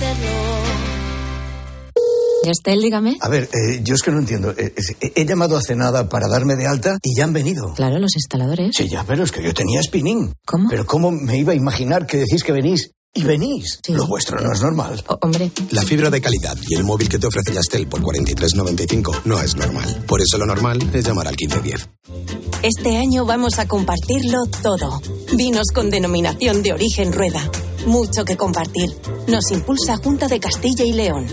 Estel, dígame. A ver, eh, yo es que no entiendo. Eh, eh, he llamado hace nada para darme de alta y ya han venido. Claro, los instaladores. Sí, ya, pero es que yo tenía spinning. ¿Cómo? Pero ¿cómo me iba a imaginar que decís que venís? Y venís. Sí. Lo vuestro no es normal. Oh, hombre. La fibra de calidad y el móvil que te ofrece Yastel por cuarenta y tres noventa y cinco no es normal. Por eso lo normal es llamar al quince diez. Este año vamos a compartirlo todo. Vinos con denominación de origen Rueda. Mucho que compartir. Nos impulsa Junta de Castilla y León.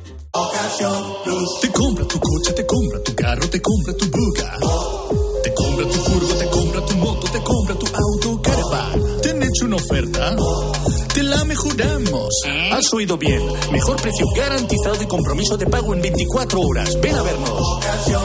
Te compra tu coche, te compra tu carro, te compra tu buga. Te compra tu furgo, te compra tu moto, te compra tu auto, caravan. ¿Te han hecho una oferta? Te la mejoramos. Has oído bien. Mejor precio garantizado y compromiso de pago en veinticuatro horas. Ven a vernos.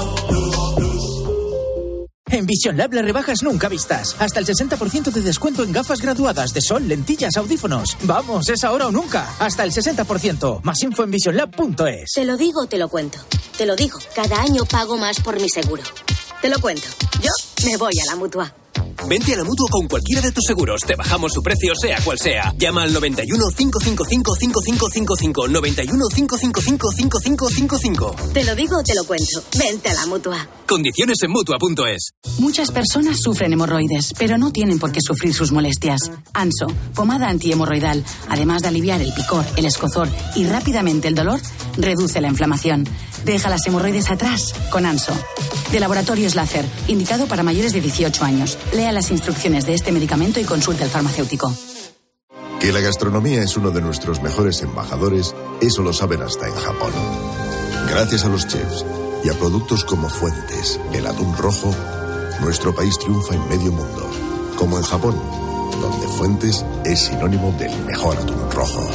En Vision Lab las rebajas nunca vistas. Hasta el sesenta por ciento de descuento en gafas graduadas de sol, lentillas, audífonos. Vamos, es ahora o nunca. Hasta el sesenta por ciento. Más info en vision lab punto es. Te lo digo, te lo cuento. Te lo digo. Cada año pago más por mi seguro. Te lo cuento. Yo me voy a la Mutua. Vente a la Mutua con cualquiera de tus seguros. Te bajamos su precio, sea cual sea. Llama al noventa y uno, cinco cinco cinco, cinco cinco cinco cinco. noventa y uno, cinco cinco cinco, cinco cinco cinco cinco. Te lo digo, te lo cuento. Vente a la Mutua. Condiciones en Mutua punto es. Muchas personas sufren hemorroides, pero no tienen por qué sufrir sus molestias. Anso, pomada antihemorroidal, además de aliviar el picor, el escozor y rápidamente el dolor, reduce la inflamación. Deja las hemorroides atrás con Anso. De Laboratorios Láser, indicado para mayores de dieciocho años. Lea las instrucciones de este medicamento y consulte al farmacéutico. Que la gastronomía es uno de nuestros mejores embajadores, eso lo saben hasta en Japón. Gracias a los chefs y a productos como Fuentes, el atún rojo, nuestro país triunfa en medio mundo. Como en Japón, donde Fuentes es sinónimo del mejor atún rojo.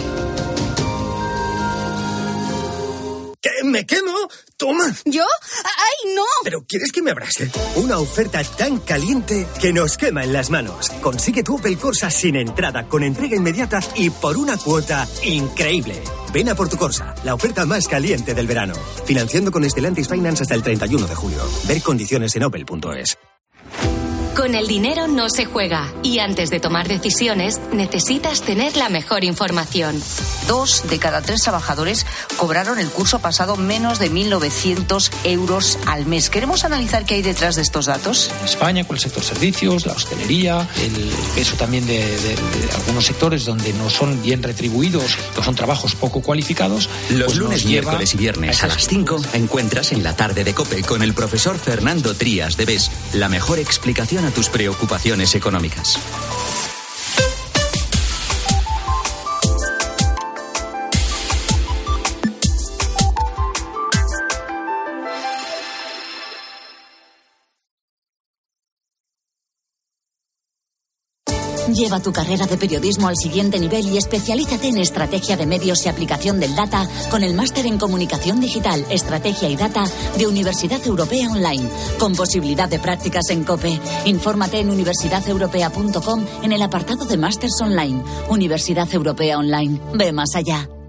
¿Qué? ¿Me quemo? ¡Toma! ¿Yo? ¡Ay, no! ¿Pero quieres que me abrace? Una oferta tan caliente que nos quema en las manos. Consigue tu Opel Corsa sin entrada, con entrega inmediata y por una cuota increíble. Ven a por tu Corsa, la oferta más caliente del verano. Financiando con Stellantis Finance hasta el treinta y uno de julio. Ver condiciones en opel punto es. Con el dinero no se juega y antes de tomar decisiones necesitas tener la mejor información. Dos de cada tres trabajadores cobraron el curso pasado menos de mil novecientos euros al mes. Queremos analizar qué hay detrás de estos datos. En España, con el sector servicios, la hostelería, el peso también de, de, de algunos sectores donde no son bien retribuidos, que son trabajos poco cualificados. Los pues lunes, miércoles y viernes a, a las cinco encuentras en la tarde de COPE con el profesor Fernando Trías de B E S la mejor explicación a tus preocupaciones económicas. Lleva tu carrera de periodismo al siguiente nivel y especialízate en estrategia de medios y aplicación del data con el máster en comunicación digital, estrategia y data de Universidad Europea Online, con posibilidad de prácticas en COPE. Infórmate en universidad europea punto com en el apartado de másters online. Universidad Europea Online. Ve más allá.